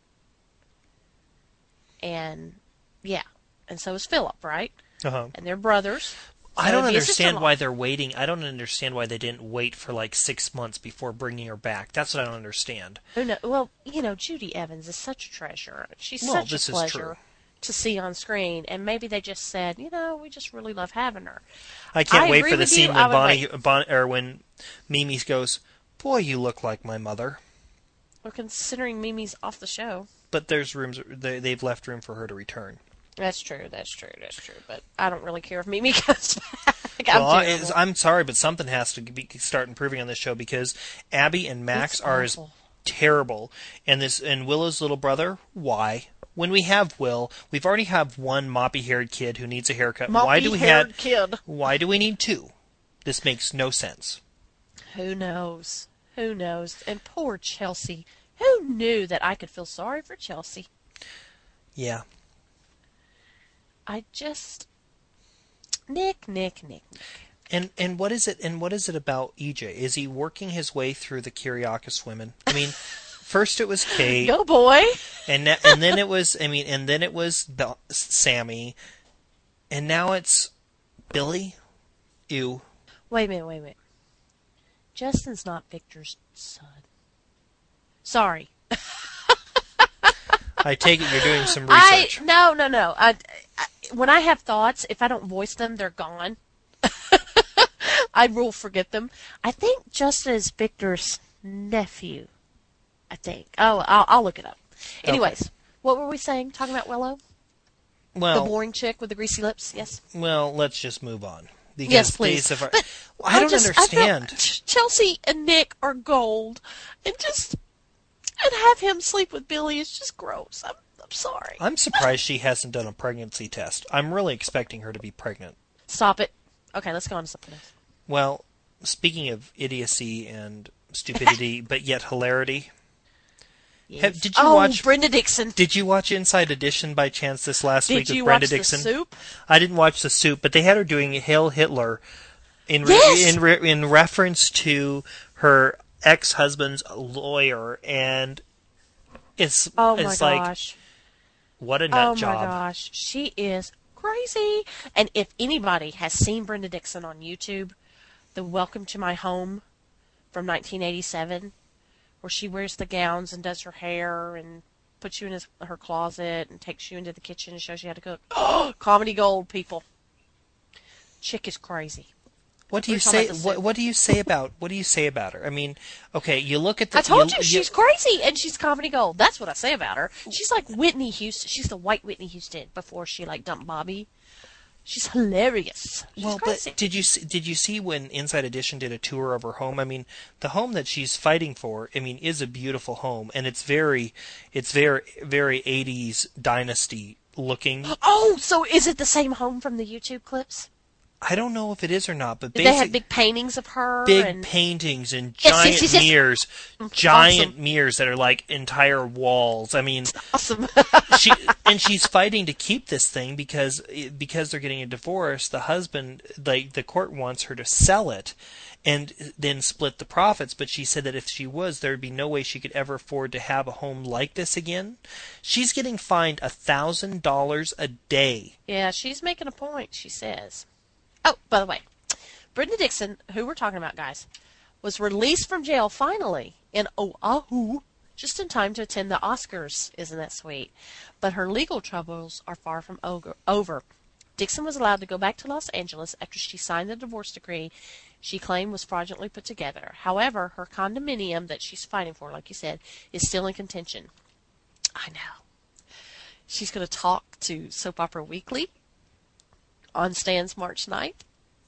A: and yeah, and so is Philip, right?
B: Uh-huh.
A: And they're brothers.
B: I
A: So
B: don't
A: it'd be a
B: understand
A: sister-in-law.
B: why they're waiting. I don't understand why they didn't wait for like six months before bringing her back. That's what I don't understand.
A: Who know? Well, you know, Judy Evans is such a treasure. She's
B: Well,
A: such
B: this
A: a
B: is
A: pleasure
B: true.
A: to see on screen, and maybe they just said, you know, we just really love having her.
B: I can't
A: I
B: wait
A: agree
B: for the
A: with
B: scene
A: you. I
B: when
A: would
B: Bonnie,
A: wait.
B: Bon, or when Mimi goes, "Boy, you look like my mother."
A: Well, considering Mimi's off the show.
B: But there's rooms. They, they've left room for her to return.
A: That's true, that's true, that's true. But I don't really care if Mimi comes back. I'm
B: Well, I-
A: terrible.
B: it's- I'm sorry, but something has to be, start improving on this show because Abby and Max
A: It's
B: are
A: awful.
B: as terrible, and this and Willow's little brother. Why? When we have Will, we've already have one moppy-haired kid who needs a haircut. Why do we
A: Moppy-haired
B: have?
A: kid.
B: Why do we need two? This makes no sense.
A: Who knows? Who knows? And poor Chelsea. Who knew that I could feel sorry for Chelsea?
B: Yeah.
A: I just... Nick, Nick, Nick, Nick.
B: And and what is it? And what is it about E J? Is he working his way through the Kiriakis women? I mean, first it was Kate,
A: Go, boy!
B: and na- and then it was. I mean, and then it was Bel- Sammy, and now it's Billy. Ew.
A: Wait a minute, wait a minute. Justin's not Victor's son. Sorry.
B: I take it you're doing some
A: I
B: research.
A: no no no. I, I when I have thoughts, if I don't voice them, they're gone. I will forget them. I think Justin is Victor's nephew. I think. Oh, I'll, I'll look it up. Anyways, what were we saying? Talking about Willow, the
B: well,
A: boring chick with the greasy lips. Yes.
B: well, let's just move on. Because
A: Yes, please.
B: Days of Our-
A: But
B: I don't
A: just- I feel-
B: understand.
A: Ch- Chelsea and Nick are gold, and just and have him sleep with Billy is just gross. I'm I'm sorry.
B: I'm surprised she hasn't done a pregnancy test. I'm really expecting her to be pregnant.
A: Stop it. Okay, let's go on to something else.
B: Well, speaking of idiocy and stupidity, but yet hilarity, Have-
A: Yes.
B: did you
A: oh,
B: watch-
A: Brenda Dixon?
B: did you watch Inside Edition by chance this last
A: Did
B: week with
A: you
B: Brenda
A: watch
B: Dixon?
A: the soup?
B: I didn't watch the soup, but they had her doing Hail Hitler in re-
A: Yes!
B: in re- in reference to her ex-husband's lawyer, and it's
A: Oh my
B: it's like,
A: gosh.
B: what a nut
A: Oh my
B: job.
A: gosh. She is crazy. And if anybody has seen Brenda Dixon on YouTube, the Welcome to My Home from nineteen eighty-seven, where she wears the gowns and does her hair and puts you in his, her closet and takes you into the kitchen and shows you how to cook. Oh, comedy gold, people. Chick is crazy.
B: What do
A: We
B: you
A: were talking
B: say?
A: about the
B: What
A: soup.
B: what do you say about what do you say about her? I mean, okay, you look at the.
A: I told you,
B: you,
A: she's crazy and she's comedy gold. That's what I say about her. She's like Whitney Houston. She's the white Whitney Houston before she like dumped Bobby. She's hilarious. She's
B: Well,
A: crazy.
B: but did you see, did you see when Inside Edition did a tour of her home? I mean, the home that she's fighting for, I mean, is a beautiful home, and it's very, it's very, very eighties dynasty looking.
A: Oh, so is it the same home from the YouTube clips?
B: I don't know if it is or not, but
A: Did they have
B: basically,
A: big paintings of her?
B: big
A: and
B: paintings and
A: Yes,
B: giant
A: yes, yes, yes.
B: mirrors, giant
A: Awesome.
B: mirrors that are like entire walls. I mean,
A: Awesome.
B: she and she's fighting to keep this thing because because they're getting a divorce. The husband, like the court, wants her to sell it and then split the profits. But she said that if she was, there'd be no way she could ever afford to have a home like this again. She's getting fined a thousand dollars a day.
A: Yeah, she's making a point, she says. Oh, by the way, Brenda Dixon, who we're talking about, guys, was released from jail finally in Oahu just in time to attend the Oscars. Isn't that sweet? But her legal troubles are far from over. Dixon was allowed to go back to Los Angeles after she signed the divorce decree she claimed was fraudulently put together. However, her condominium that she's fighting for, like you said, is still in contention. I know. She's going to talk to Soap Opera Weekly on Stan's March ninth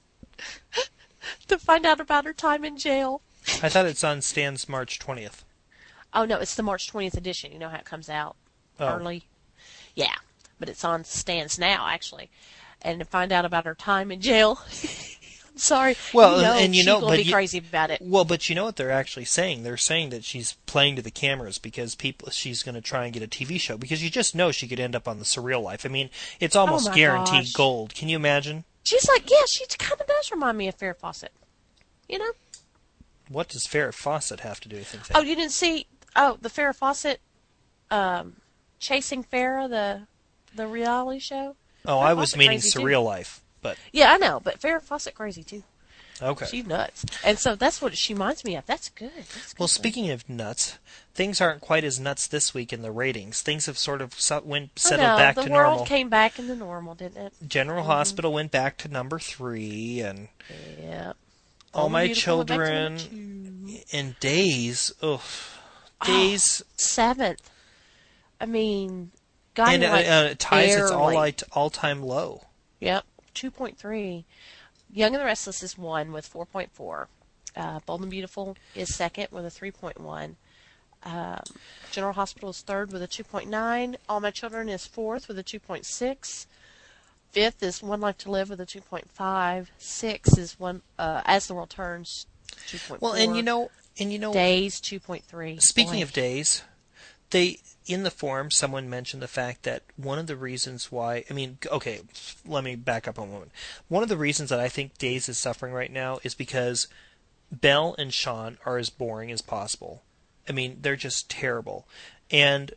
A: to find out about her time in jail.
B: I thought it's on Stan's March twentieth.
A: Oh, no, it's the March twentieth edition. You know how it comes out
B: Oh.
A: early? Yeah, but it's on Stan's now, actually. And to find out about her time in jail. I'm sorry.
B: Well,
A: you know,
B: and you
A: she's
B: know,
A: going
B: but
A: to be
B: you-
A: crazy about it.
B: Well, but you know what they're actually saying? They're saying that she's playing to the cameras because people she's going to try and get a T V show because you just know she could end up on The Surreal Life. I mean, it's almost
A: Oh my
B: guaranteed
A: gosh.
B: gold. Can you imagine?
A: She's like, yeah, she kind of does remind me of Farrah Fawcett. You know?
B: What does Farrah Fawcett have to do with anything?
A: Oh, you didn't see? Oh, the Farrah Fawcett, um, Chasing Farrah, the the reality show.
B: Oh,
A: Farrah
B: I was
A: Fawcett
B: meaning
A: crazy, too.
B: Surreal Life, but
A: Yeah, I know, but Farrah Fawcett crazy too.
B: okay.
A: She's nuts, and so that's what she reminds me of. That's good. That's good.
B: Well, speaking of nuts, things aren't quite as nuts this week in the ratings. Things have sort of so- went
A: I
B: settled
A: know,
B: back
A: the
B: to
A: world
B: normal.
A: came back into normal, didn't it?
B: General
A: Mm-hmm.
B: Hospital went back to number three, and
A: Yeah.
B: All
A: the
B: My
A: Beautiful went back to number
B: Children
A: two.
B: in Days. Ugh, Days.
A: Seventh. I mean, got
B: And
A: him
B: uh,
A: like
B: uh, it ties its all
A: barely.
B: like all-time low.
A: Yep, two point three. Young and the Restless is one with four point four. Uh, Bold and Beautiful is second with a three point one. Um, General Hospital is third with a two point nine. All My Children is fourth with a two point six. Fifth is One Life to Live with a two point five. Six is one uh, As the World Turns, two point four.
B: Well, and you know, and you know,
A: Days, two point three.
B: speaking
A: Boy.
B: of Days, they in the forum someone mentioned the fact that one of the reasons why I mean, okay, let me back up a moment. One of the reasons that I think Days is suffering right now is because Belle and Sean are as boring as possible. I mean, they're just terrible. And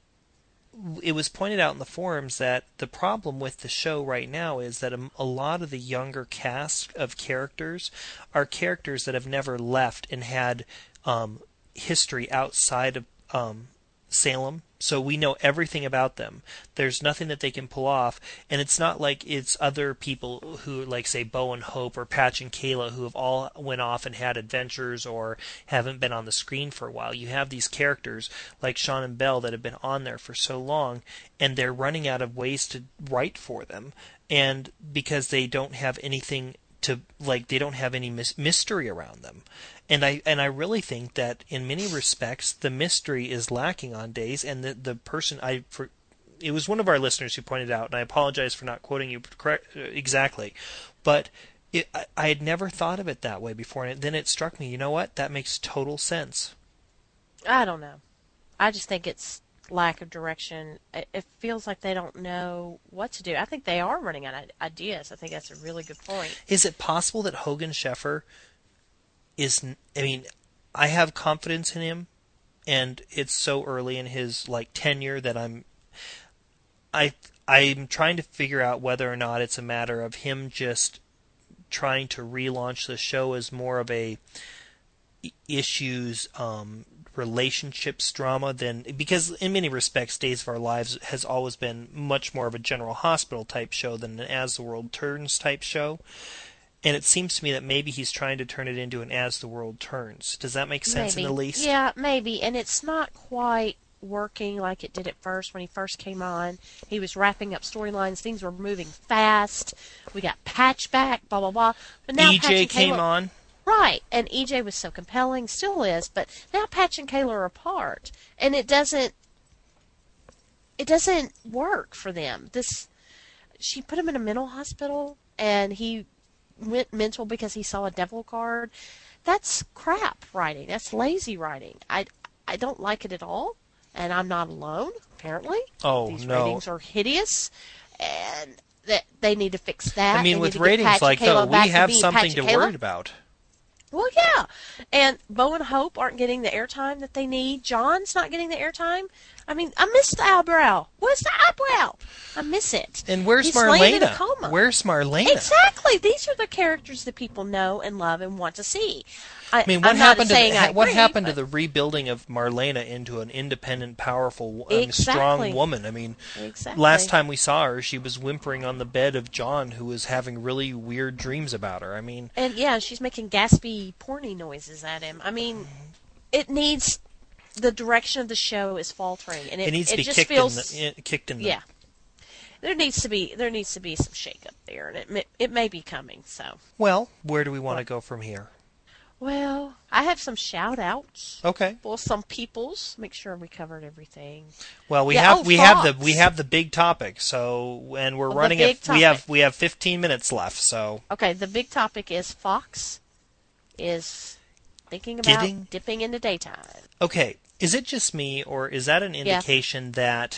B: it was pointed out in the forums that the problem with the show right now is that a, a lot of the younger cast of characters are characters that have never left and had um, history outside of um, Salem. So we know everything about them. There's nothing that they can pull off, and it's not like it's other people who, like say Bo and Hope or Patch and Kayla, who have all went off and had adventures or haven't been on the screen for a while. You have these characters like Sean and Belle that have been on there for so long, and they're running out of ways to write for them, and because they don't have anything to like, they don't have any mis- mystery around them. And I and I really think that in many respects the mystery is lacking on Days, and the the person I for, it was one of our listeners who pointed out, and I apologize for not quoting you correct, exactly, but it, I, I had never thought of it that way before, and then it struck me. You know what? That makes total sense.
A: I don't know. I just think it's lack of direction. It, it feels like they don't know what to do. I think they are running out of ideas. I think that's a really good point.
B: Is it possible that Hogan Sheffer is? I mean, I have confidence in him, and it's so early in his like tenure that I'm I I'm trying to figure out whether or not it's a matter of him just trying to relaunch the show as more of a issues um, relationships drama than, because in many respects Days of Our Lives has always been much more of a General Hospital type show than an As the World Turns type show. And it seems to me that maybe he's trying to turn it into an As the World Turns. Does that make sense
A: Maybe.
B: in the least?
A: Yeah, maybe. And it's not quite working like it did at first when he first came on. He was wrapping up storylines. Things were moving fast. We got Patch back, blah, blah, blah. But now
B: E
A: Patch
B: J
A: and
B: came
A: Kayla,
B: on.
A: right, and E J was so compelling, still is, but now Patch and Kayla are apart. And it doesn't, it doesn't work for them. This, she put him in a mental hospital, and he went mental because he saw a devil card. That's crap writing. That's lazy writing. I, I don't like it at all, and I'm not alone, apparently.
B: Oh,
A: These
B: no.
A: ratings are hideous, and that they need to fix that.
B: I mean,
A: They
B: with
A: need to get
B: ratings
A: Patch
B: like
A: and Kayla
B: that, we
A: back to
B: have
A: being
B: something
A: Patch
B: to
A: and Kayla.
B: worry about.
A: Well, yeah. And Bo and Hope aren't getting the airtime that they need. John's not getting the airtime. I mean, I miss the eyebrow. Where's the eyebrow? I miss it.
B: And where's
A: He's laying in a
B: Marlena?
A: coma.
B: Where's Marlena?
A: Exactly. These are the characters that people know and love and want to see. I,
B: I mean, what
A: I'm
B: happened
A: not
B: to
A: saying
B: the,
A: I
B: what
A: agree,
B: happened
A: but
B: to the rebuilding of Marlena into an independent, powerful, um,
A: Exactly.
B: strong woman? I mean,
A: Exactly.
B: last time we saw her, she was whimpering on the bed of John, who was having really weird dreams about her. I mean,
A: And yeah, she's making gaspy, porny noises at him. I mean, it needs, the direction of the show is faltering, and it,
B: it needs to
A: it
B: be
A: just
B: kicked
A: feels,
B: in the, kicked in the.
A: yeah. There needs to be there needs to be some shakeup there, and it may, it may be coming. So,
B: Well, where do we want to
A: What?
B: go from here?
A: well, I have some shout outs
B: Okay.
A: for some peoples. Make sure we covered everything.
B: Well, we
A: Yeah,
B: have
A: oh,
B: we have the
A: Fox.
B: we have the big topic. So, and we're
A: Oh, the
B: running
A: big
B: it. We have
A: topic.
B: we have fifteen minutes left. So,
A: Okay, the big topic is Fox is thinking about
B: Getting-
A: dipping into daytime.
B: okay, is it just me, or is that an indication that?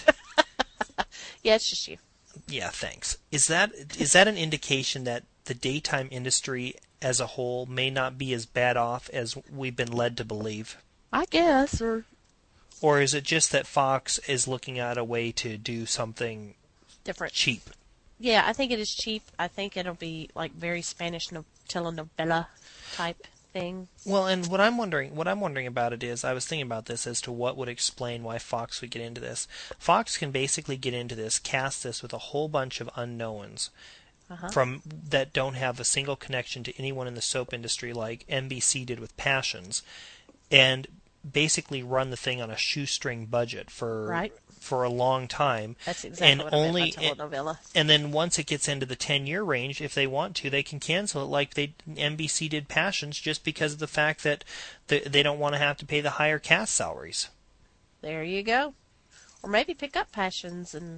A: Yeah, it's just you.
B: Yeah, thanks. Is that is that an indication that the daytime industry as a whole may not be as bad off as we've been led to believe?
A: I guess, or
B: Or is it just that Fox is looking at a way to do something
A: different.
B: cheap?
A: Yeah, I think it is cheap. I think it'll be like very Spanish no- telenovela type thing.
B: Well, and what I'm wondering, what I'm wondering about it is, I was thinking about this as to what would explain why Fox would get into this. Fox can basically get into this, cast this with a whole bunch of unknowns
A: Uh-huh.
B: from that don't have a single connection to anyone in the soap industry, like N B C did with Passions, and basically run the thing on a shoestring budget for
A: Right.
B: for a long time.
A: That's exactly
B: and
A: what
B: only
A: I meant by telenovela.
B: and then once it gets into the ten-year range, if they want to, they can cancel it like they N B C did Passions, just because of the fact that the, they don't want to have to pay the higher cast salaries.
A: There you go. Or maybe pick up Passions and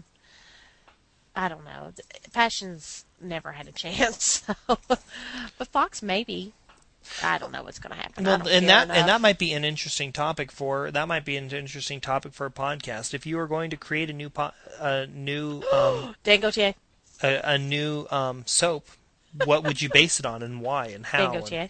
A: I don't know. Passions never had a chance. So. But Fox maybe. I don't know what's going to happen. I
B: Well,
A: don't
B: and
A: care
B: that
A: enough.
B: and that might be an interesting topic for that might be an interesting topic for a podcast. If you were going to create a new po- a new um,
A: Dan Gauthier.
B: a, a new um, soap, what would you base it on and why and how?
A: Dan
B: and-
A: Gauthier.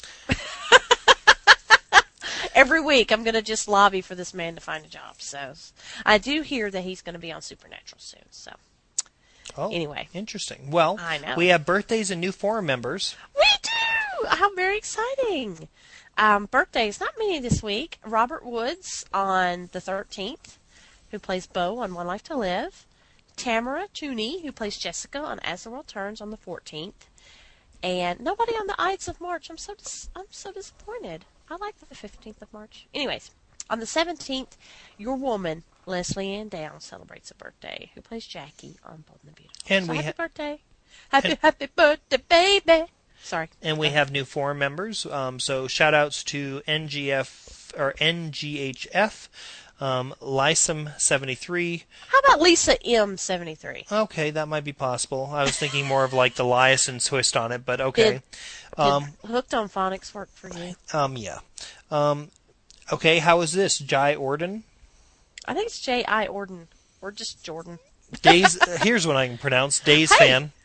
A: Every week I'm going to just lobby for this man to find a job. So I do hear that he's going to be on Supernatural soon. So
B: oh,
A: anyway.
B: interesting. Well,
A: I know.
B: we have birthdays and new forum members.
A: We do! How very exciting. Um, birthdays, not many this week. Robert Woods on the thirteenth, who plays Bo on One Life to Live. Tamara Tooney, who plays Jessica on As the World Turns on the fourteenth. And nobody on the Ides of March. I'm so dis- I'm so disappointed. I like the fifteenth of March. Anyways, on the seventeenth, your woman, Leslie Ann Down, celebrates a birthday, who plays Jackie on Bold and the Beautiful.
B: And
A: so
B: we
A: happy
B: ha-
A: birthday. Happy,
B: and-
A: happy birthday, baby. Sorry.
B: And we have new forum members. Um, so shout outs to N G F or N G H F, um, Lysum seventy-three.
A: How about Lisa M seventy-three?
B: Okay, that might be possible. I was thinking more of like the Liason twist on it, but okay.
A: Did-
B: um,
A: Did Hooked on Phonics work for you?
B: um, yeah. Um, okay, how is this? Jai Orden?
A: I think it's J I Orden. Or just Jordan.
B: Days. uh, here's what I can pronounce. Days
A: Hey!
B: fan.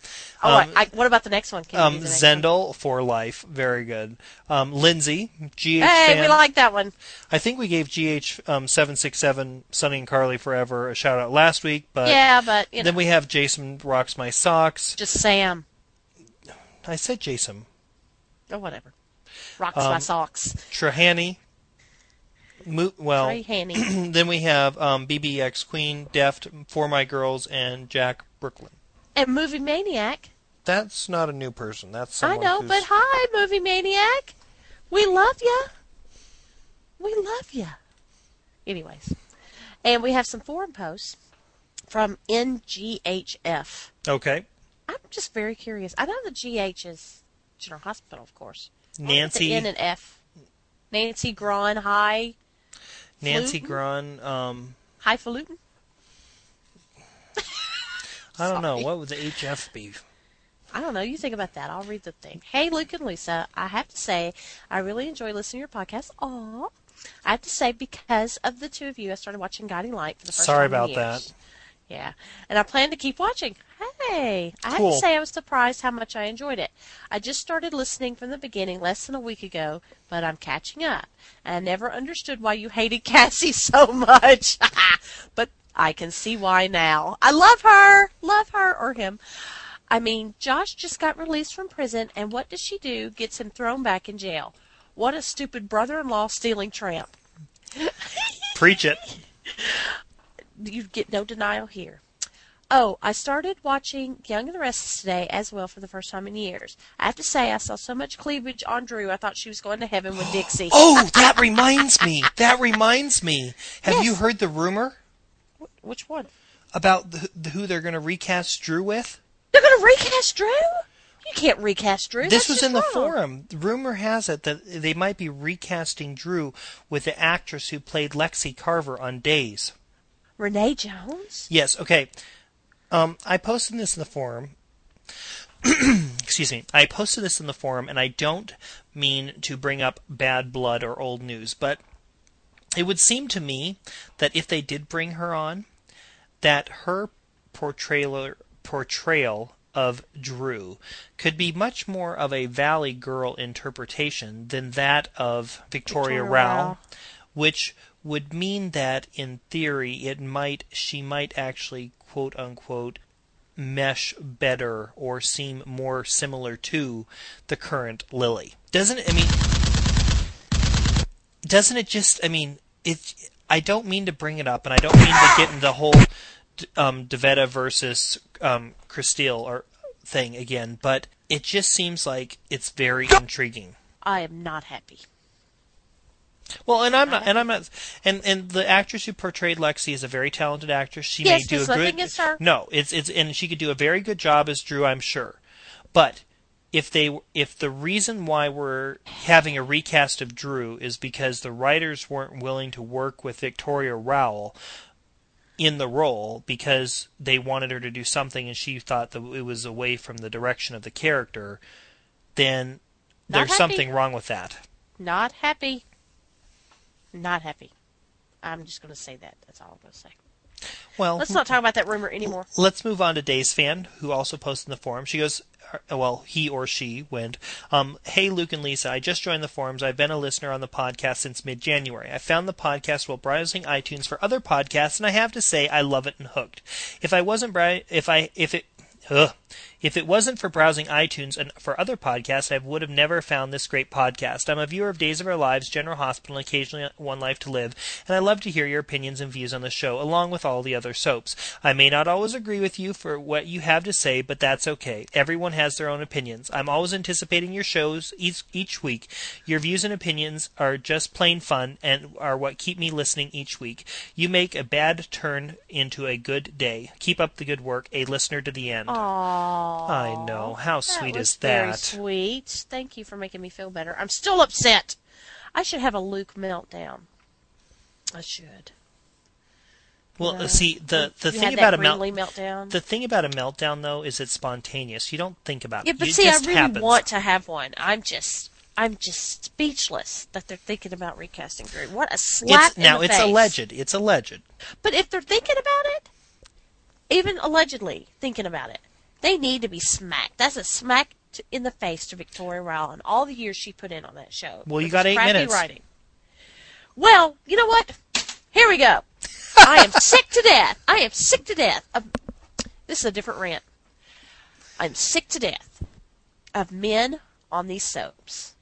A: Oh,
B: Um,
A: I, what about the next one? Can you
B: um,
A: do the next one?
B: Zendel for life, very good. Um, Lindsay, G H
A: Hey,
B: fan.
A: we like that one.
B: I think we gave G H um, seven six seven, Sunny and Carly Forever a shout out last week, but
A: Yeah, but you know,
B: then we have Jason Rocks My Socks.
A: just Sam.
B: I said Jason.
A: Or whatever. Rocks
B: Um,
A: my socks.
B: Trehani. Mo- well,
A: Trey Haney.
B: then we have um, B B X Queen, Deft, For My Girls, and Jack Brooklyn.
A: And Movie Maniac.
B: That's not a new person. That's
A: I
B: someone
A: know,
B: who's...
A: but hi, Movie Maniac. We love ya. We love ya. Anyways. And we have some forum posts from N G H F.
B: Okay.
A: I'm just very curious. I know the G H is General Hospital, of course.
B: Nancy.
A: The N and F. Nancy Grawn High.
B: Nancy
A: Flutin?
B: Grun. Um,
A: Highfalutin?
B: I don't know.
A: Sorry.
B: What would the H F be?
A: I don't know. You think about that. I'll read the thing. Hey, Luke and Lisa. I have to say, I really enjoy listening to your podcast. Aw. I have to say, because of the two of you, I started watching Guiding Light for the first
B: Sorry
A: time in
B: about
A: years.
B: that.
A: Yeah. And I plan to keep watching. Hey. I have
B: Cool.
A: to say, I was surprised how much I enjoyed it. I just started listening from the beginning less than a week ago, but I'm catching up. And I never understood why you hated Cassie so much. But I can see why now. I love her. Love her or him. I mean, Josh just got released from prison, and what does she do? Gets him thrown back in jail. What a stupid brother-in-law stealing tramp.
B: Preach it.
A: You get no denial here. Oh, I started watching Young and the Restless today as well for the first time in years. I have to say, I saw so much cleavage on Drew, I thought she was going to heaven with Dixie.
B: Oh, that reminds me. That reminds me. Have
A: Yes.
B: you heard the rumor
A: Which one?
B: about the, the, who they're going to recast Drew with?
A: They're going to recast Drew? You can't recast Drew.
B: This
A: That's
B: was
A: just
B: in the
A: wrong.
B: forum. The rumor has it that they might be recasting Drew with the actress who played Lexi Carver on Days.
A: Renee Jones?
B: Yes, okay. Um, I posted this in the forum. Excuse me. I posted this in the forum, and I don't mean to bring up bad blood or old news, but it would seem to me that if they did bring her on, that her portrayal portrayal of Drew could be much more of a Valley Girl interpretation than that of Victoria,
A: Victoria
B: Rao,
A: Rao.
B: which would mean that in theory it might she might actually quote unquote mesh better or seem more similar to the current Lily. Doesn't it? I mean, doesn't it just? I mean, it. I don't mean to bring it up, and I don't mean to get into the whole um, Devetta versus um, Christille or thing again, but it just seems like it's very intriguing.
A: I am not happy.
B: Well, and I'm not, and I'm not, and and the actress who portrayed Lexi is a very talented actress. She
A: Yes,
B: may do a
A: there's nothing
B: good.
A: against her.
B: No, it's it's and she could do a very good job as Drew, I'm sure. But if they if the reason why we're having a recast of Drew is because the writers weren't willing to work with Victoria Rowell in the role because they wanted her to do something and she thought that it was away from the direction of the character, then
A: Not
B: there's
A: happy.
B: something wrong with that.
A: Not happy. Not happy. I'm just going to say that. That's all I'm going to say.
B: Well,
A: Let's not talk about that rumor anymore.
B: let's move on to Days Fan, who also posted in the forum. She goes, uh, well, he or she went, um, Hey, Luke and Lisa, I just joined the forums. I've been a listener on the podcast since mid-January. I found the podcast while browsing iTunes for other podcasts, and I have to say I love it and hooked. If I wasn't, bri- if I, if it, ugh. If it wasn't for browsing iTunes and for other podcasts, I would have never found this great podcast. I'm a viewer of Days of Our Lives, General Hospital, and occasionally One Life to Live, and I love to hear your opinions and views on the show, along with all the other soaps. I may not always agree with you for what you have to say, but that's okay. Everyone has their own opinions. I'm always anticipating your shows each, each week. Your views and opinions are just plain fun and are what keep me listening each week. You make a bad turn into a good day. Keep up the good work. A listener to the end.
A: Aww.
B: I know. How
A: That
B: sweet
A: was
B: is
A: very
B: that?
A: sweet. Thank you for making me feel better. I'm still upset. I should have a Luke meltdown. I should.
B: Well,
A: No.
B: see, the the
A: You
B: thing
A: had
B: about
A: that
B: a melt
A: Greenlee meltdown.
B: the thing about a meltdown though is it's spontaneous. You don't think about
A: Yeah,
B: it.
A: but
B: It
A: see, I
B: just
A: really
B: happens.
A: want to have one. I'm just, I'm just speechless that they're thinking about recasting Drew. What a slap
B: It's
A: in
B: now
A: the
B: it's
A: face.
B: alleged. It's alleged.
A: But if they're thinking about it, even allegedly thinking about it, They need to be smacked. That's a smack to, in the face to Victoria Rowland. All the years she put in on that show.
B: Well, you
A: With
B: got
A: this
B: eight
A: crappy
B: minutes.
A: Writing. Well, you know what? Here we go. I am sick to death. I am sick to death. Of, this is a different rant. I'm sick to death of men on these soaps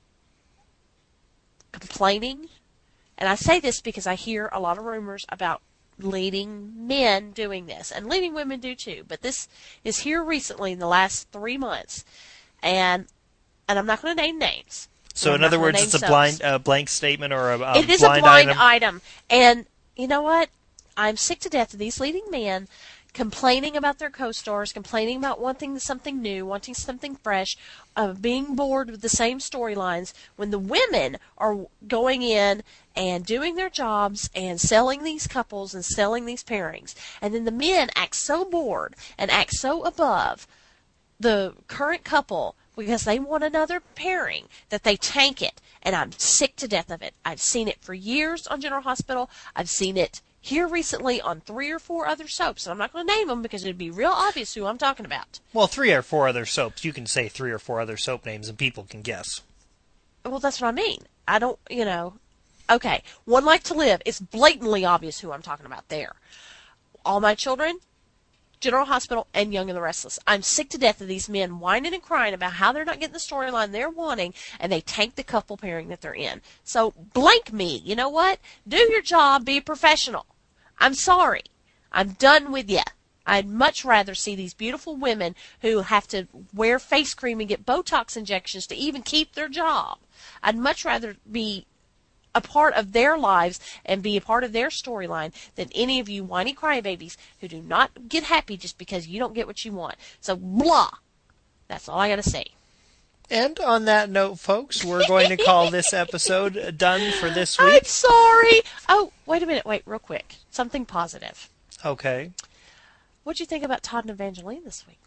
A: complaining. And I say this because I hear a lot of rumors about leading men doing this. And leading women do too. But this is here recently in the last three months. And and I'm not going to name names.
B: So
A: I'm
B: in
A: not
B: other
A: gonna
B: words,
A: name
B: it's a
A: soaps.
B: blind, uh, blank statement or a, a
A: It is
B: blind,
A: a blind
B: item.
A: item. And you know what? I'm sick to death of these leading men complaining about their co-stars, complaining about wanting something new, wanting something fresh, uh, being bored with the same storylines, when the women are going in and doing their jobs and selling these couples and selling these pairings. And then the men act so bored and act so above the current couple because they want another pairing that they tank it. And I'm sick to death of it. I've seen it for years on General Hospital. I've seen it here recently on three or four other soaps. And I'm not going to name them because it'd be real obvious who I'm talking about.
B: Well, three or four other soaps. You can say three or four other soap names and people can guess.
A: Well, that's what I mean. I don't, you know. Okay, One Life to Live. It's blatantly obvious who I'm talking about there. All My Children, General Hospital, and Young and the Restless. I'm sick to death of these men whining and crying about how they're not getting the storyline they're wanting, and they tank the couple pairing that they're in. So, blank me. You know what? Do your job. Be a professional. I'm sorry. I'm done with you. I'd much rather see these beautiful women who have to wear face cream and get Botox injections to even keep their job. I'd much rather be a part of their lives and be a part of their storyline than any of you whiny crybabies who do not get happy just because you don't get what you want. So, blah. That's all I got to say.
B: And on that note, folks, we're going to call this episode done for this
A: I'm
B: week.
A: sorry. Oh, wait a minute. Wait, real quick. Something positive.
B: Okay.
A: What'd you think about Todd and Evangeline this week?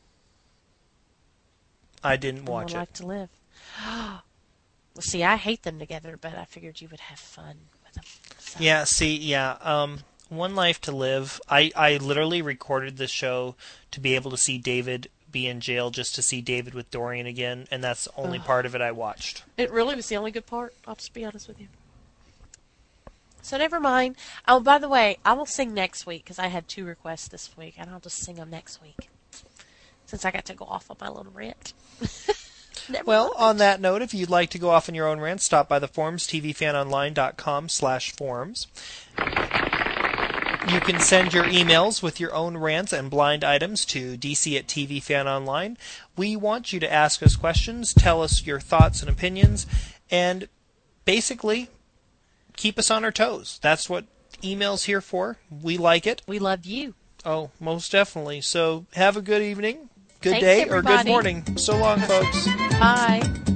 B: I didn't watch
A: One
B: it.
A: Life to Live. Well, see, I hate them together, but I figured you would have fun with them. So.
B: Yeah, see, yeah. Um, One Life to Live. I, I literally recorded the show to be able to see David be in jail, just to see David with Dorian again, and that's the only
A: Ugh.
B: part of it I watched.
A: It really was the only good part. I'll just be honest with you. So never mind. Oh, by the way, I will sing next week because I had two requests this week, and I'll just sing them next week since I got to go off on my little rant. Never
B: Well,
A: mind.
B: on that note, if you'd like to go off on your own rant, stop by the forums, tvfanonline.com slash forums. You can send your emails with your own rants and blind items to dc at tvfanonline. We want you to ask us questions, tell us your thoughts and opinions, and basically keep us on our toes. That's what email's here for. We like it.
A: We love you.
B: Oh, most definitely. So have a good evening, good
A: Thanks,
B: day, or good
A: everybody.
B: morning. So long, folks.
A: Bye.